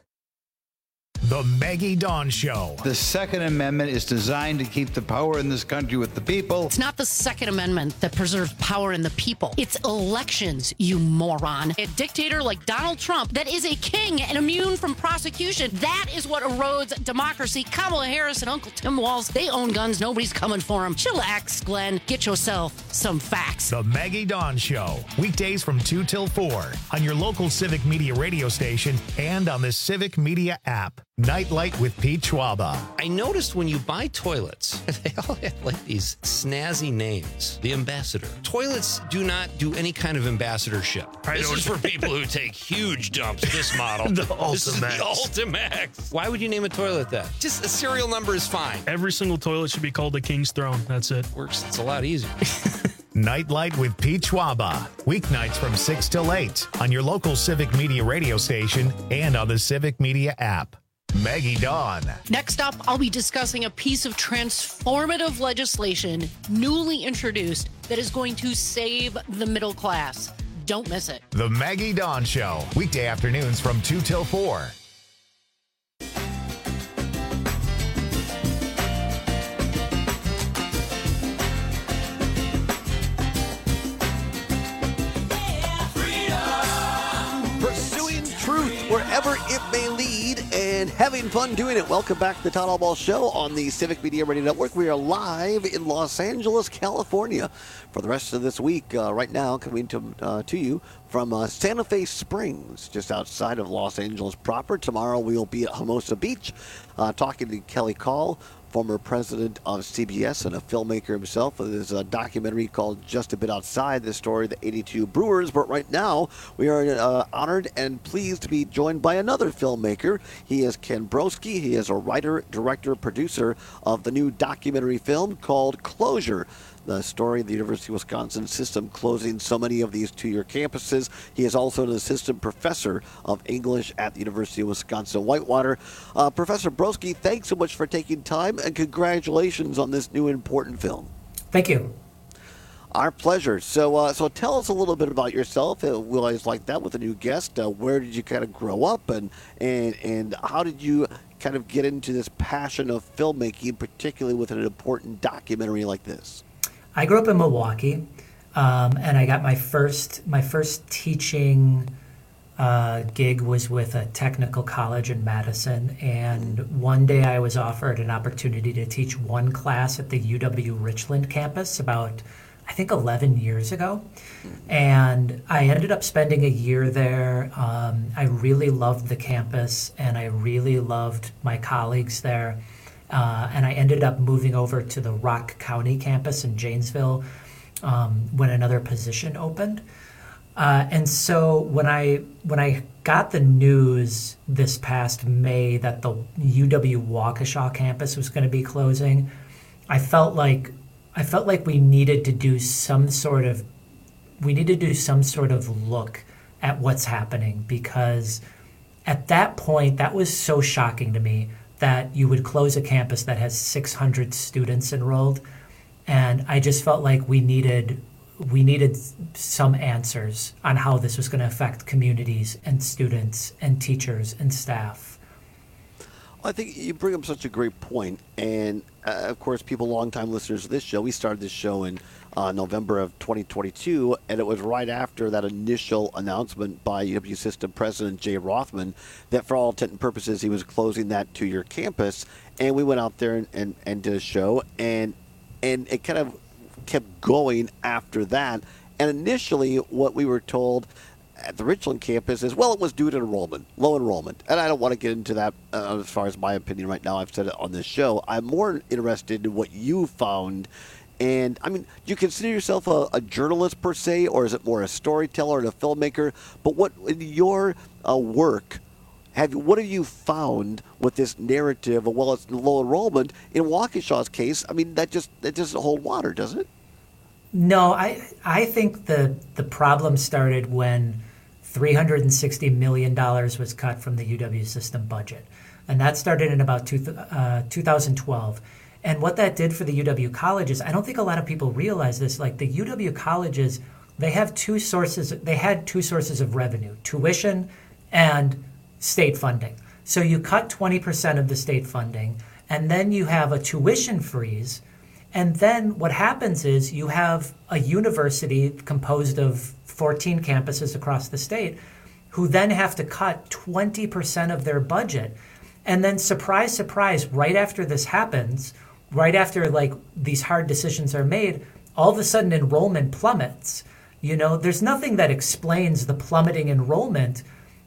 The Maggie Dawn Show. The Second Amendment is designed to keep the power in this country with the people. It's not the Second Amendment that preserves power in the people. It's elections, you moron. A dictator like Donald Trump that is a king and immune from prosecution. That is what erodes democracy. Kamala Harris and Uncle Tim Walz, they own guns. Nobody's coming for them. Chillax, Glenn. Get yourself some facts. The Maggie Dawn Show. Weekdays from two till four on your local Civic Media radio station and on the Civic Media app. Nightlight with Pete Schwaba. I noticed when you buy toilets, they all have like these snazzy names. The Ambassador. Toilets do not do any kind of ambassadorship. I this don't- is for people who take huge dumps. This model. The This is the Ultimax. Ultimax. Why would you name a toilet that? Just a serial number is fine. Every single toilet should be called the King's Throne. That's it. Works. It's a lot easier. Nightlight with Pete Schwaba. Weeknights from six till eight on your local Civic Media radio station and on the Civic Media app. Maggie Dawn. Next up, I'll be discussing a piece of transformative legislation newly introduced that is going to save the middle class. Don't miss it. The Maggie Dawn Show. Weekday afternoons from two till four. Pursuing truth wherever it may lead and having fun doing it. Welcome back to the Todd Allball Show on the Civic Media Radio Network. We are live in Los Angeles, California for the rest of this week. Uh, right now, coming to, uh, to you from uh, Santa Fe Springs, just outside of Los Angeles proper. Tomorrow we will be at Hermosa Beach uh, talking to Kelly Call, former president of C B S and a filmmaker himself. There's a documentary called Just a Bit Outside, the story of the eighty-two Brewers. But right now, we are uh, honored and pleased to be joined by another filmmaker. He is Ken Broski. He is a writer, director, producer of the new documentary film called Closure, the story of the University of Wisconsin system closing so many of these two-year campuses. He is also an assistant professor of English at the University of Wisconsin-Whitewater. Uh, Professor Broski, thanks so much for taking time, and congratulations on this new important film. Thank you. Our pleasure. So, uh, so tell us a little bit about yourself. Uh, we always like that with a new guest. Uh, where did you kind of grow up, and and and how did you kind of get into this passion of filmmaking, particularly with an important documentary like this? I grew up in Milwaukee, um, and I got my first my first teaching uh, gig was with a technical college in Madison. And one day I was offered an opportunity to teach one class at the U W Richland campus about, I think, eleven years ago. And I ended up spending a year there. Um, I really loved the campus, and I really loved my colleagues there. Uh, and I ended up moving over to the Rock County campus in Janesville um, when another position opened. Uh, and so when I when I got the news this past May that the U W Waukesha campus was going to be closing, I felt like I felt like we needed to do some sort of we needed to do some sort of look at what's happening, because at that point that was so shocking to me that you would close a campus that has six hundred students enrolled, and I just felt like we needed we needed some answers on how this was going to affect communities and students and teachers and staff. I think you bring up such a great point, and uh, of course, people, longtime listeners of this show, we started this show in uh, November of twenty twenty-two, and it was right after that initial announcement by U W System President Jay Rothman that, for all intent and purposes, he was closing that two-year campus. And we went out there and, and, and did a show, and and it kind of kept going after that. And initially, what we were told at the Richland campus is, well, it was due to enrollment, low enrollment. And I don't want to get into that uh, as far as my opinion right now. I've said it on this show. I'm more interested in what you found. And, I mean, do you consider yourself a, a journalist per se, or is it more a storyteller and a filmmaker? But what, in your uh, work, have what have you found with this narrative of, well, it's low enrollment? In Waukesha's case, I mean, that just that doesn't hold water, doesn't it? No, I I think the the problem started when three hundred sixty million dollars was cut from the U W system budget. And that started in about two, uh, two thousand twelve. And what that did for the U W colleges, I don't think a lot of people realize this, like the U W colleges, they have two sources, they had two sources of revenue, tuition and state funding. So you cut twenty percent of the state funding, and then you have a tuition freeze. And then what happens is you have a university composed of fourteen campuses across the state who then have to cut twenty percent of their budget. And then surprise, surprise, right after this happens, right after like these hard decisions are made, all of a sudden enrollment plummets. You know, there's nothing that explains the plummeting enrollment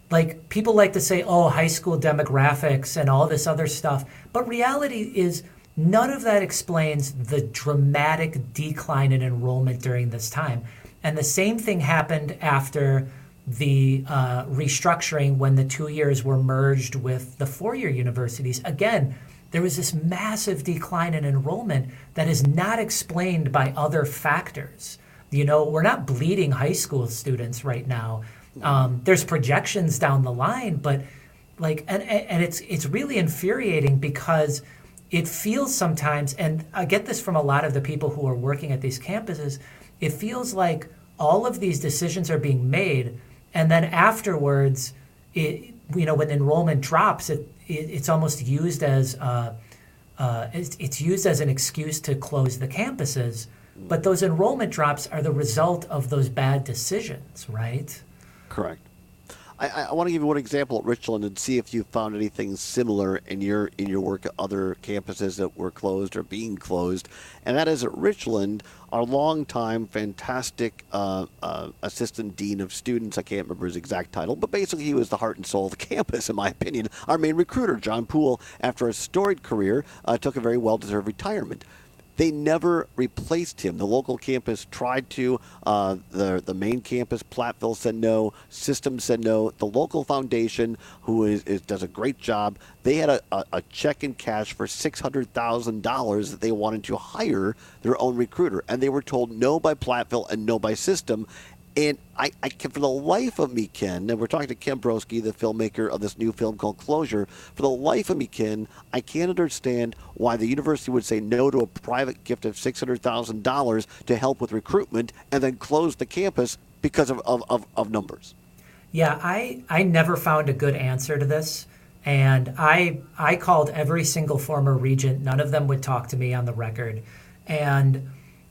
like people like to say, oh, high school demographics and all this other stuff. But reality is none of that explains the dramatic decline in enrollment during this time. And the same thing happened after the uh, restructuring when the two years were merged with the four-year universities. Again, there was this massive decline in enrollment that is not explained by other factors. You know, we're not bleeding high school students right now. Um, there's projections down the line, but like, and, and it's it's really infuriating because it feels sometimes, and I get this from a lot of the people who are working at these campuses, it feels like all of these decisions are being made, and then afterwards, it, you know, when enrollment drops, it, it it's almost used as uh, uh, it's, it's used as an excuse to close the campuses. But those enrollment drops are the result of those bad decisions, right? Correct. I, I want to give you one example at Richland and see if you found anything similar in your in your work at other campuses that were closed or being closed. And that is at Richland, our longtime fantastic uh, uh, assistant dean of students, I can't remember his exact title, but basically he was the heart and soul of the campus, in my opinion. Our main recruiter, John Poole, after a storied career, uh, took a very well-deserved retirement. They never replaced him. The local campus tried to. Uh, the the main campus, Platteville, said no. System said no. The local foundation, who is, is does a great job, they had a, a, a check in cash for six hundred thousand dollars that they wanted to hire their own recruiter. And they were told no by Platteville and no by System. And I, I can, for the life of me, Ken, and we're talking to Ken Broski, the filmmaker of this new film called Closure, for the life of me, Ken, I can't understand why the university would say no to a private gift of six hundred thousand dollars to help with recruitment and then close the campus because of, of, of, of numbers. Yeah, I, I never found a good answer to this. And I I called every single former regent. None of them would talk to me on the record. And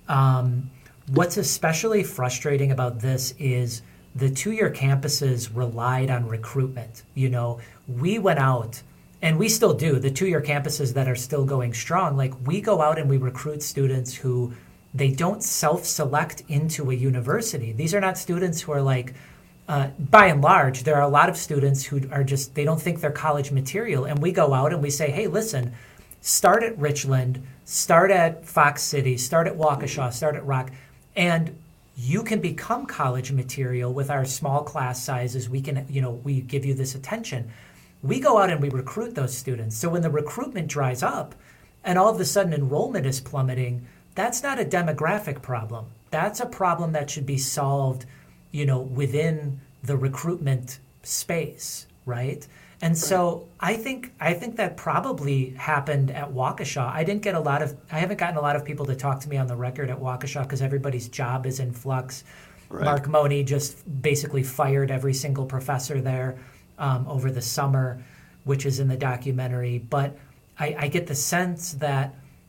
um, what's especially frustrating about this is the two-year campuses relied on recruitment. You know, we went out, and we still do, the two-year campuses that are still going strong, like we go out and we recruit students who they don't self-select into a university. These are not students who are like, uh, by and large, there are a lot of students who are just, they don't think they're college material. And we go out and we say, hey, listen, start at Richland, start at Fox City, start at Waukesha, start at Rock. And you can become college material with our small class sizes. We can, you know, we give you this attention. We go out and we recruit those students. So when the recruitment dries up and all of a sudden enrollment is plummeting, that's not a demographic problem. That's a problem that should be solved, you know, within the recruitment space, right? And so I think I think that probably happened at Waukesha. I didn't get a lot of I haven't gotten a lot of people to talk to me on the record at Waukesha because everybody's job is in flux. Right. Mark Money just basically fired every single professor there um, over the summer, which is in the documentary. But I, I get the sense that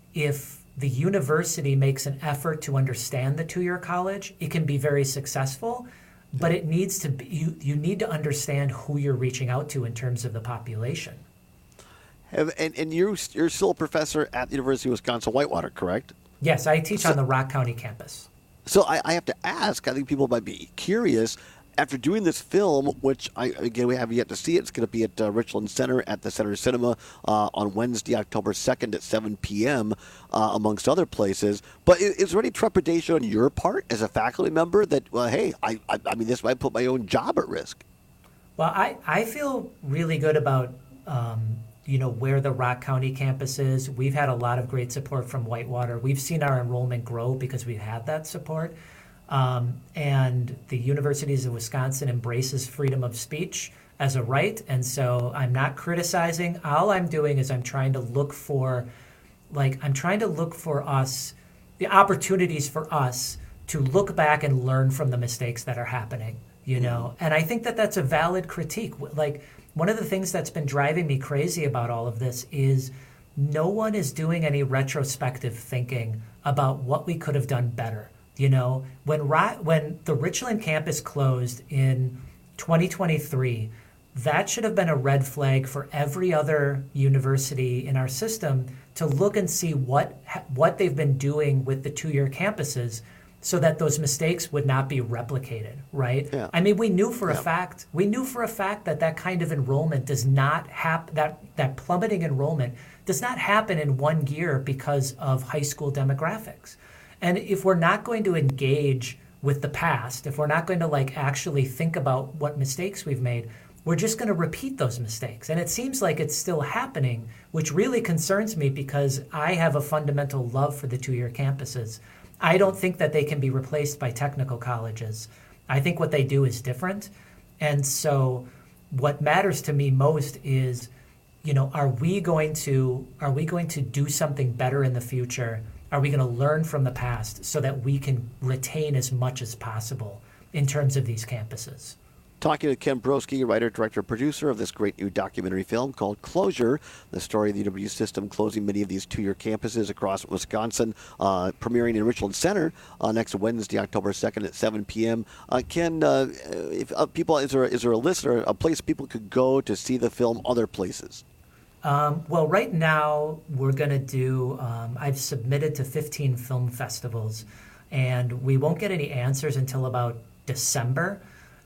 if the university makes an effort to understand the two-year college, it can be very successful. But it needs to be, you, you need to understand who you're reaching out to in terms of the population. Have, and and you're, you're still a professor at the University of Wisconsin-Whitewater, correct? Yes, I teach so, on the Rock County campus. So I, I have to ask, I think people might be curious, after doing this film, which, I again, we have yet to see it, it's going to be at uh, Richland Center at the Center Cinema uh, on Wednesday, October second at seven p.m., uh, amongst other places. But is, is there any trepidation on your part as a faculty member that, well, hey, I, I, I mean, this might put my own job at risk? Well, I, I feel really good about, um, you know, where the Rock County campus is. We've had a lot of great support from Whitewater. We've seen our enrollment grow because we've had that support. Um, and the Universities of Wisconsin embraces freedom of speech as a right. And so I'm not criticizing. All I'm doing is I'm trying to look for, like, I'm trying to look for us, the opportunities for us to look back and learn from the mistakes that are happening, you know? Mm-hmm. And I think that that's a valid critique. Like, one of the things that's been driving me crazy about all of this is no one is doing any retrospective thinking about what we could have done better. You know, when when the Richland campus closed in twenty twenty-three, that should have been a red flag for every other university in our system to look and see what what they've been doing with the two-year campuses so that those mistakes would not be replicated, right? Yeah. I mean, we knew for Yeah. a fact, we knew for a fact that that kind of enrollment does not happen, that, that plummeting enrollment does not happen in one year because of high school demographics. And if we're not going to engage with the past, if we're not going to like actually think about what mistakes we've made, we're just going to repeat those mistakes. And it seems like it's still happening, which really concerns me because I have a fundamental love for the two-year campuses. I don't think that they can be replaced by technical colleges. I think what they do is different. And so what matters to me most is, you know, are we going to are we going to do something better in the future? Are we going to learn from the past so that we can retain as much as possible in terms of these campuses? Talking to Ken Broski, writer, director, producer of this great new documentary film called Closure, the story of the U W system closing many of these two-year campuses across Wisconsin, uh, premiering in Richland Center uh, next Wednesday, October second at seven p.m. Uh, Ken, uh, if uh, people, is there, is there a list or a place people could go to see the film other places? Um, well, right now we're going to do, um, I've submitted to fifteen film festivals, and we won't get any answers until about December.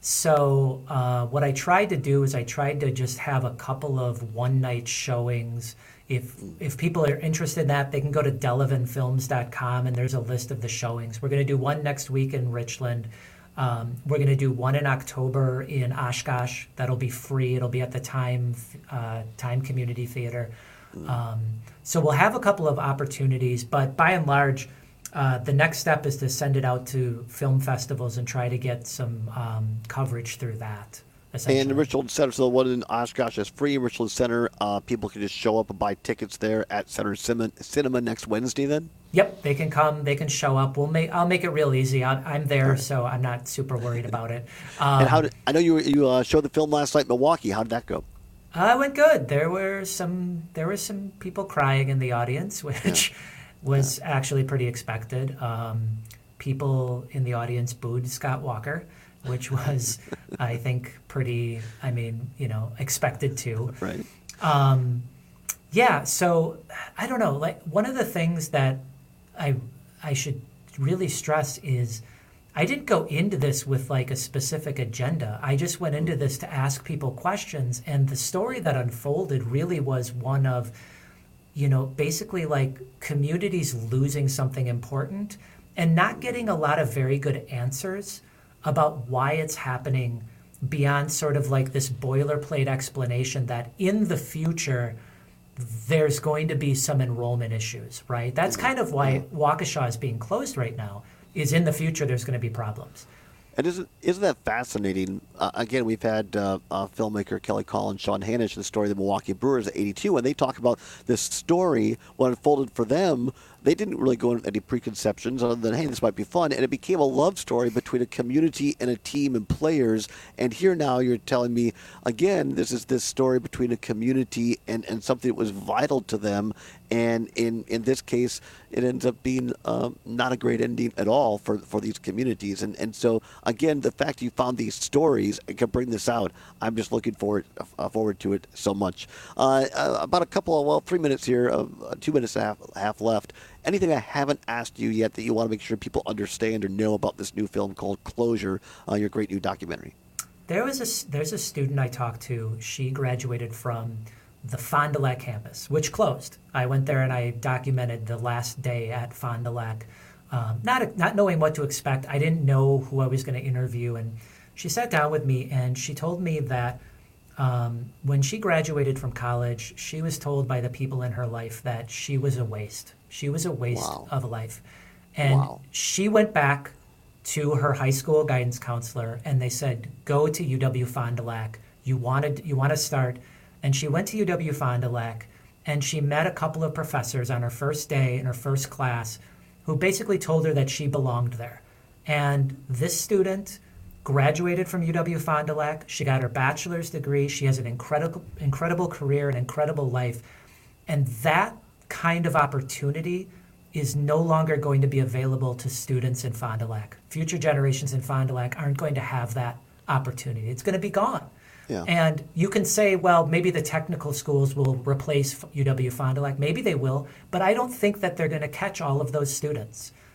So uh, what I tried to do is I tried to just have a couple of one-night showings. If if people are interested in that, they can go to delavan films dot com, and there's a list of the showings. We're going to do one next week in Richland. Um, we're going to do one in October in Oshkosh. That'll be free. It'll be at the Time uh, Time Community Theater. Um, so we'll have a couple of opportunities, but by and large, uh, the next step is to send it out to film festivals and try to get some um, coverage through that. And Richland Center, so the one in Oshkosh is free. Richland Center, uh, people can just show up and buy tickets there at Center Cinema, Cinema next Wednesday then? Yep, they can come, they can show up. We'll make, I'll make it real easy. I, I'm there, so I'm not super worried about it. Um, and how did, I know you you uh, showed the film last night in Milwaukee. How did that go? Uh, it went good. There were some there were some people crying in the audience, which yeah. was yeah. actually pretty expected. Um, people in the audience booed Scott Walker, which was, I think, pretty, I mean, you know, expected too. Right. Um, yeah, so I don't know. Like, one of the things that I I should really stress is I didn't go into this with like a specific agenda. I just went into this to ask people questions, and the story that unfolded really was one of, you know, basically like communities losing something important and not getting a lot of very good answers about why it's happening beyond sort of like this boilerplate explanation that in the future there's going to be some enrollment issues, right? That's kind of why Waukesha is being closed right now, is in the future there's going to be problems. And isn't, isn't that fascinating? Uh, again, we've had uh, uh, filmmaker Kelly Collins, Sean Hanish, the story of the Milwaukee Brewers at eighty-two, and they talk about this story, what unfolded for them. They didn't really go into any preconceptions other than, hey, this might be fun. And it became a love story between a community and a team and players. And here now you're telling me, again, this is this story between a community and, and something that was vital to them. And in, in this case, it ends up being um, not a great ending at all for, for these communities. And and so, again, the fact you found these stories and can bring this out, I'm just looking forward uh, forward to it so much. Uh, uh, about a couple of, well, three minutes here, uh, two minutes and a half, half left. Anything I haven't asked you yet that you want to make sure people understand or know about this new film called Closure, uh, your great new documentary? There was a, there's a student I talked to. She graduated from the Fond du Lac campus, which closed. I went there and I documented the last day at Fond du Lac, um, not, not knowing what to expect. I didn't know who I was going to interview. And she sat down with me and she told me that Um, when she graduated from college, she was told by the people in her life that she was a waste. She was a waste wow. of a life. And wow. she went back to her high school guidance counselor and they said, go to U W Fond du Lac. You wanted, you want to start. And she went to U W Fond du Lac and she met a couple of professors on her first day in her first class who basically told her that she belonged there. And this student graduated from U W Fond du Lac. She got her bachelor's degree. She has an incredible, incredible career, an incredible life. And that kind of opportunity is no longer going to be available to students in Fond du Lac. Future generations in Fond du Lac aren't going to have that opportunity. It's going to be gone. Yeah. And you can say, well, maybe the technical schools will replace U W Fond du Lac. Maybe they will, but I don't think that they're going to catch all of those students.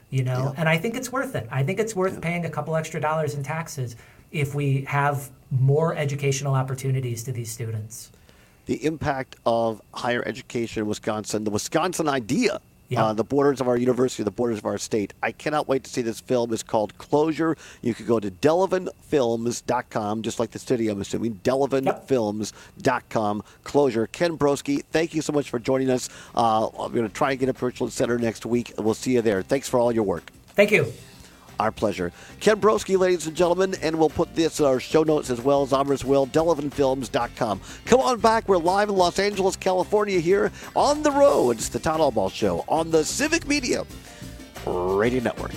You know, and I think it's worth it. I think it's worth paying a couple extra dollars in taxes if we have more educational opportunities to these students. The impact of higher education in Wisconsin, the Wisconsin idea, Yeah. uh, the borders of our university, the borders of our state. I cannot wait to see this film. It's called Closure. You can go to delavan films dot com, just like the city, I'm assuming, delavan films dot com. Closure. Ken Broski, thank you so much for joining us. Uh, I'm going to try and get up to Richland Center next week, and we'll see you there. Thanks for all your work. Thank you. Our pleasure. Ken Broski, ladies and gentlemen, and we'll put this in our show notes as well as Amers will, delavan films dot com. Come on back. We're live in Los Angeles, California here on the road. It's the Todd Albaugh Show on the Civic Media Radio Network.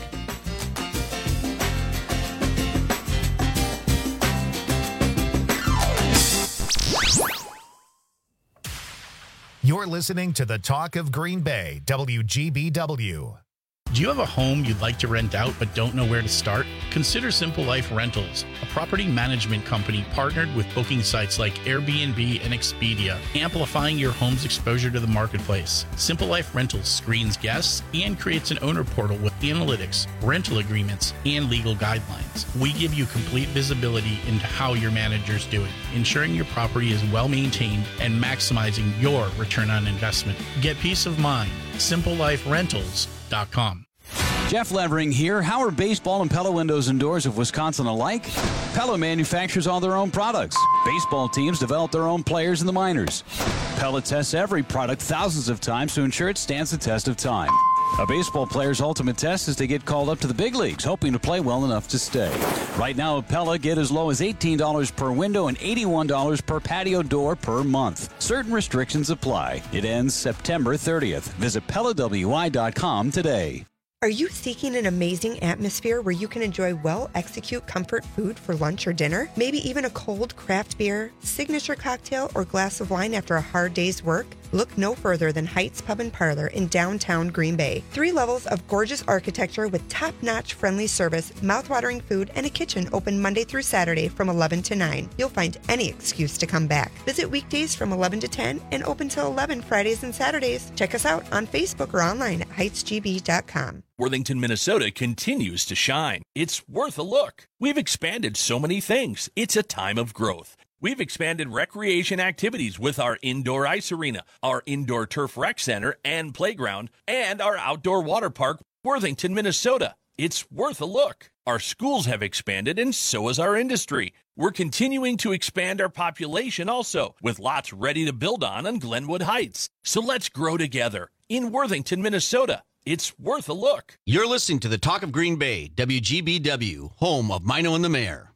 You're listening to the Talk of Green Bay, W G B W. Do you have a home you'd like to rent out but don't know where to start? Consider Simple Life Rentals, a property management company partnered with booking sites like Airbnb and Expedia, amplifying your home's exposure to the marketplace. Simple Life Rentals screens guests and creates an owner portal with analytics, rental agreements, and legal guidelines. We give you complete visibility into how your manager's doing, ensuring your property is well maintained and maximizing your return on investment. Get peace of mind. simple life rentals dot com. Jeff Levering here. How are baseball and Pella windows and doors of Wisconsin alike? Pella manufactures all their own products. Baseball teams develop their own players in the minors. Pella tests every product thousands of times to ensure it stands the test of time. A baseball player's ultimate test is to get called up to the big leagues, hoping to play well enough to stay. Right now at Pella, get as low as eighteen dollars per window and eighty-one dollars per patio door per month. Certain restrictions apply. It ends September thirtieth. Visit Pella W I dot com today. Are you seeking an amazing atmosphere where you can enjoy well-execute comfort food for lunch or dinner? Maybe even a cold craft beer, signature cocktail, or glass of wine after a hard day's work? Look no further than Heights Pub and Parlor in downtown Green Bay. Three levels of gorgeous architecture with top-notch friendly service, mouth-watering food, and a kitchen open Monday through Saturday from eleven to nine. You'll find any excuse to come back. Visit weekdays from eleven to ten and open till eleven Fridays and Saturdays. Check us out on Facebook or online at heights g b dot com. Worthington, Minnesota continues to shine. It's worth a look. We've expanded so many things. It's a time of growth. We've expanded recreation activities with our indoor ice arena, our indoor turf rec center and playground, and our outdoor water park, Worthington, Minnesota. It's worth a look. Our schools have expanded, and so has our industry. We're continuing to expand our population also, with lots ready to build on in Glenwood Heights. So let's grow together in Worthington, Minnesota. It's worth a look. You're listening to the Talk of Green Bay, W G B W, home of Mino and the Mayor.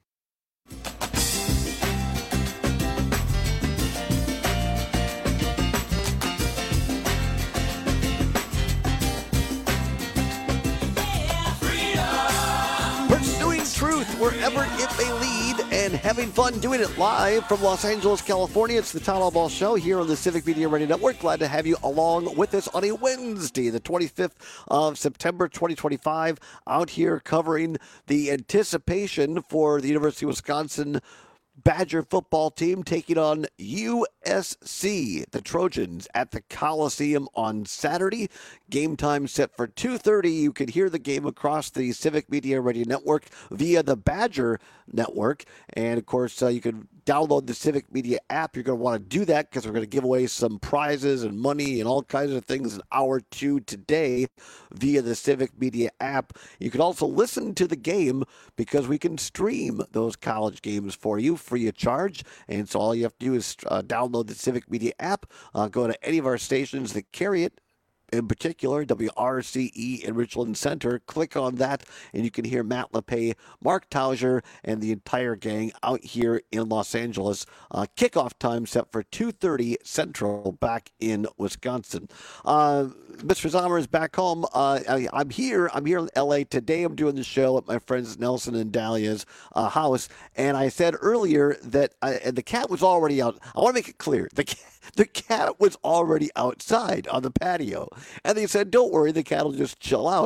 Pursuing truth wherever it may lead and having fun doing it live from Los Angeles, California. It's the Todd Albaugh Show here on the Civic Media Radio Network. Glad to have you along with us on a Wednesday, the twenty-fifth of September, twenty twenty-five, out here covering the anticipation for the University of Wisconsin Badger football team taking on U S C, the Trojans, at the Coliseum on Saturday. Game time set for two thirty. You can hear the game across the Civic Media Radio Network via the Badger Network. And, of course, uh, you can download the Civic Media app. You're going to want to do that because we're going to give away some prizes and money and all kinds of things in hour two today via the Civic Media app. You can also listen to the game because we can stream those college games for you free of charge. And so all you have to do is uh, download the Civic Media app, uh, go to any of our stations that carry it. In particular, W R C E in Richland Center. Click on that, and you can hear Matt LePay, Mark Tauser, and the entire gang out here in Los Angeles. Uh, kickoff time set for two thirty Central back in Wisconsin. Uh, Mister Zomer is back home. Uh, I, I'm here. I'm here in L A today. I'm doing the show at my friends Nelson and Dahlia's uh, house, and I said earlier that I, and the cat was already out. I want to make it clear. The cat, the cat was already outside on the patio. And they said, don't worry, the cat will just chill out.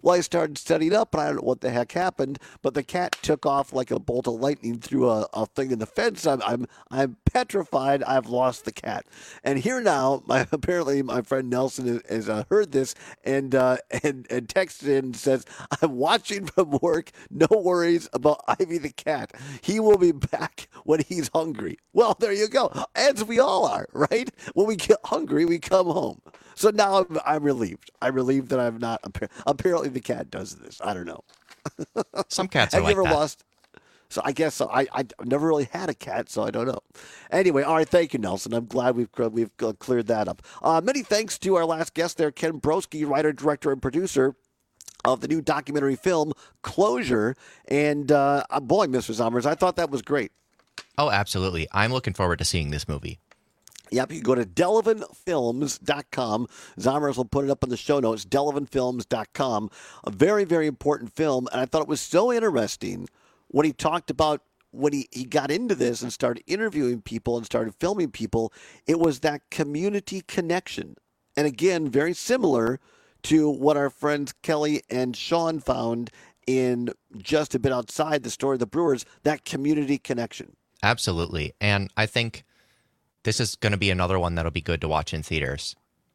Well, I started setting up, and I don't know what the heck happened, but the cat took off like a bolt of lightning through a, a thing in the fence. I'm, I'm, I'm petrified. I've lost the cat. And here now, my, apparently my friend Nelson has, has uh, heard this and, uh, and and texted in and says, "I'm watching from work. No worries about Ivy the cat. He will be back when he's hungry." Well, there you go. As we all are, right? When we get hungry, we come home. So now I'm, I'm relieved. I'm relieved that I'm not. Apparently, the cat does this. I don't know. Some cats Have are like you ever that. lost? So I guess so. I I've never really had a cat, so I don't know. Anyway, all right. Thank you, Nelson. I'm glad we've we've cleared that up. Uh, many thanks to our last guest there, Ken Broski, writer, director, and producer of the new documentary film Closure. And uh, boy, Mister Zommers, I thought that was great. Oh, absolutely. I'm looking forward to seeing this movie. Yep, you can go to delavan films dot com. Zommers will put it up in the show notes, delavan films dot com. A very, very important film, and I thought it was so interesting when he talked about when he, he got into this and started interviewing people and started filming people. It was that community connection. And again, very similar to what our friends Kelly and Sean found in Just a Bit Outside, the story of the Brewers, that community connection. Absolutely. And I think this is going to be another one that'll be good to watch in theaters.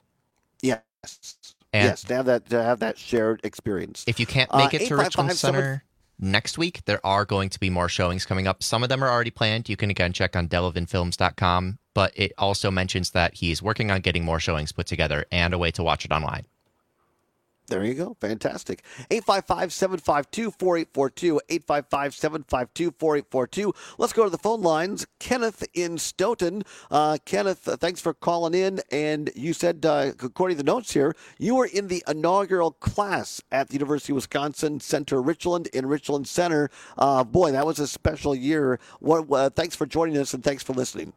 Yes. And yes, to have that to have that shared experience. If you can't make Uh, it to Richmond eight five five seven Center next week, there are going to be more showings coming up. Some of them are already planned. You can, again, check on delavan films dot com. But it also mentions that he's working on getting more showings put together and a way to watch it online. There you go. Fantastic. eight five five, seven five two, four eight four two. eight five five, seven five two, four eight four two. Let's go to the phone lines. Kenneth in Stoughton. Uh, Kenneth, uh, thanks for calling in. And you said, uh, according to the notes here, you were in the inaugural class at the University of Wisconsin Center Richland in Richland Center. Uh, boy, that was a special year. What, uh, thanks for joining us and thanks for listening.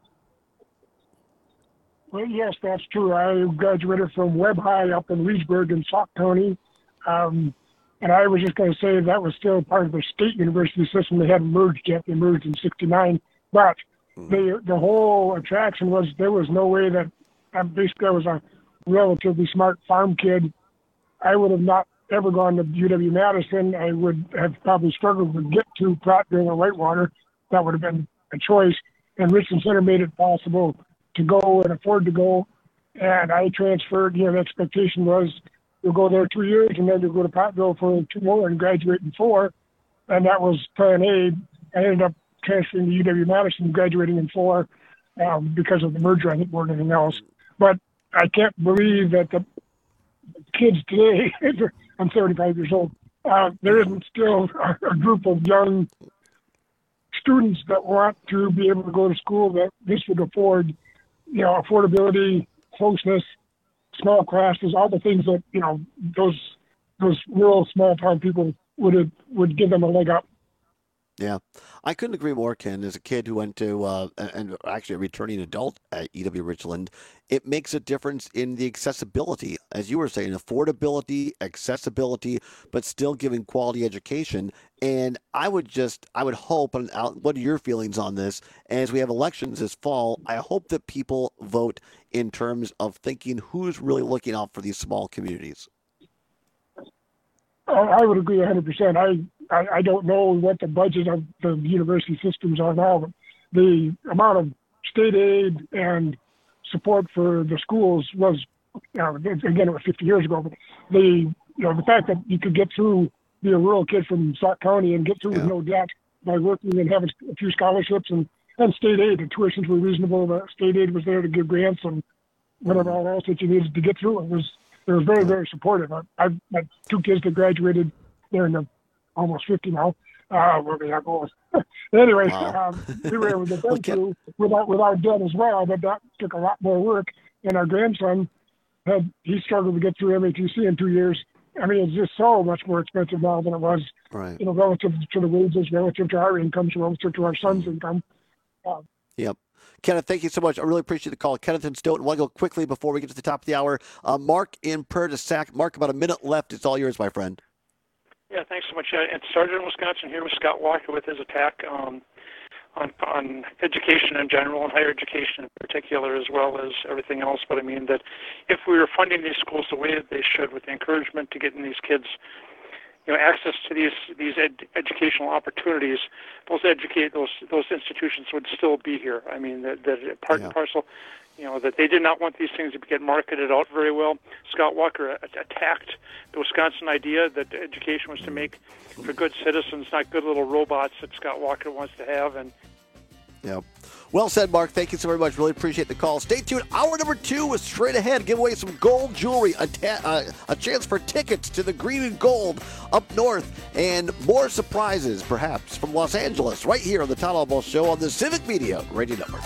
Well, yes, that's true. I graduated from Webb High up in Leesburg in Sauk County. Um, and I was just going to say that was still part of the state university system. They hadn't merged yet. They merged in sixty-nine. But the the whole attraction was there was no way that I basically I was a relatively smart farm kid. I would have not ever gone to U W Madison. I would have probably struggled to get to Prattville or Whitewater. That would have been a choice. And Richland Center made it possible to go and afford to go. And I transferred, you know, the expectation was you'll go there two years and then you'll go to Prattville for two more and graduate in four. And that was plan A. I ended up transferring to U W Madison, graduating in four um, because of the merger, I think, more than anything else. But I can't believe that the kids today, I'm thirty-five years old, uh, there isn't still a, a group of young students that want to be able to go to school that this would afford, you know, affordability, closeness, small classes, all the things that, you know, those those rural small town people would have, would give them a leg up. Yeah, I couldn't agree more, Ken. As a kid who went to, uh, and actually a returning adult at E W Richland, it makes a difference in the accessibility, as you were saying, affordability, accessibility, but still giving quality education. And I would just, I would hope, and what are your feelings on this, as we have elections this fall, I hope that people vote in terms of thinking who's really looking out for these small communities. I would agree one hundred percent. I, I, I don't know what the budget of the university systems are now, but the amount of state aid and support for the schools was, you know, again, it was fifty years ago, but the, you know, the fact that you could get through, be a rural kid from Sauk County and get through yeah. with no debt by working and having a few scholarships and, and state aid. The tuitions were reasonable. The state aid was there to give grants and whatever else that you needed to get through. It was, it was very, very supportive. I, I've had two kids that graduated. They're in the almost fifty now. Uh, where they are going. Anyway, wow. um, we were able to get them okay. through without, without debt as well, but that took a lot more work. And our grandson, had he struggled to get through M A T C in two years. I mean, it's just so much more expensive now than it was, right. you know, relative to the wages, relative to our incomes, relative to our son's income. Uh, yep. Kenneth, thank you so much. I really appreciate the call. Kenneth and Stoughton, I want to go quickly before we get to the top of the hour. Uh, Mark in Prairie du Sac. Mark, about a minute left. It's all yours, my friend. Yeah, thanks so much. Uh, it started in Wisconsin here with Scott Walker with his attack um, on on education in general and higher education in particular, as well as everything else. But I mean that if we were funding these schools the way that they should, with the encouragement to getting these kids you know, access to these these ed- educational opportunities, those educate those those institutions would still be here. I mean, that that part yeah. and parcel. You know, that they did not want these things to get marketed out very well. Scott Walker attacked the Wisconsin idea that education was to make for good citizens, not good little robots that Scott Walker wants to have. And yeah. Well said, Mark. Thank you so very much. Really appreciate the call. Stay tuned. Hour number two is straight ahead. Give away some gold jewelry, a, ta- uh, a chance for tickets to the Green and Gold up north, and more surprises, perhaps, from Los Angeles, right here on the Todd Albaugh Show on the Civic Media Radio Network.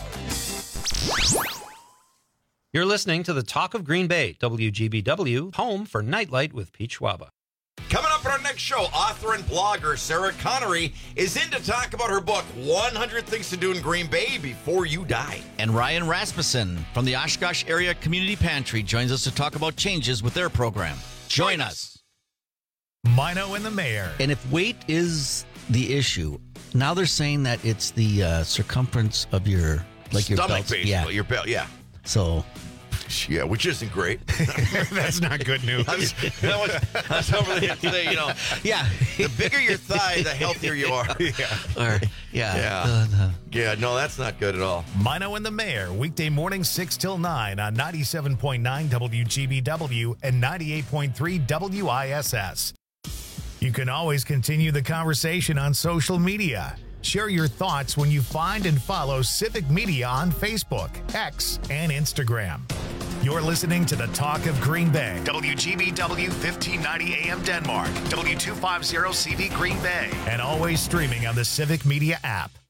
You're listening to the Talk of Green Bay, W G B W, home for Nightlight with Pete Schwaba. Coming up in our next show, author and blogger Sarah Connery is in to talk about her book, one hundred Things to Do in Green Bay Before You Die. And Ryan Rasmussen from the Oshkosh Area Community Pantry joins us to talk about changes with their program. Join us. Mino and the Mayor. And if weight is the issue, now they're saying that it's the uh, circumference of your, like your stomach, belt. basically. Yeah. Your belt, yeah. So... Yeah, which isn't great. That's not good news. I was, that was, I was over there today, you know. Yeah. The bigger your thigh, the healthier you are. Yeah. Or, yeah. Yeah. Uh, uh, yeah, no, that's not good at all. Mino and the Mayor, weekday mornings six till nine on ninety-seven point nine W G B W and ninety-eight point three W I S S. You can always continue the conversation on social media. Share your thoughts when you find and follow Civic Media on Facebook, X, and Instagram. You're listening to the Talk of Green Bay. W G B W fifteen ninety A M Denmark, W two fifty C V Green Bay, and always streaming on the Civic Media app.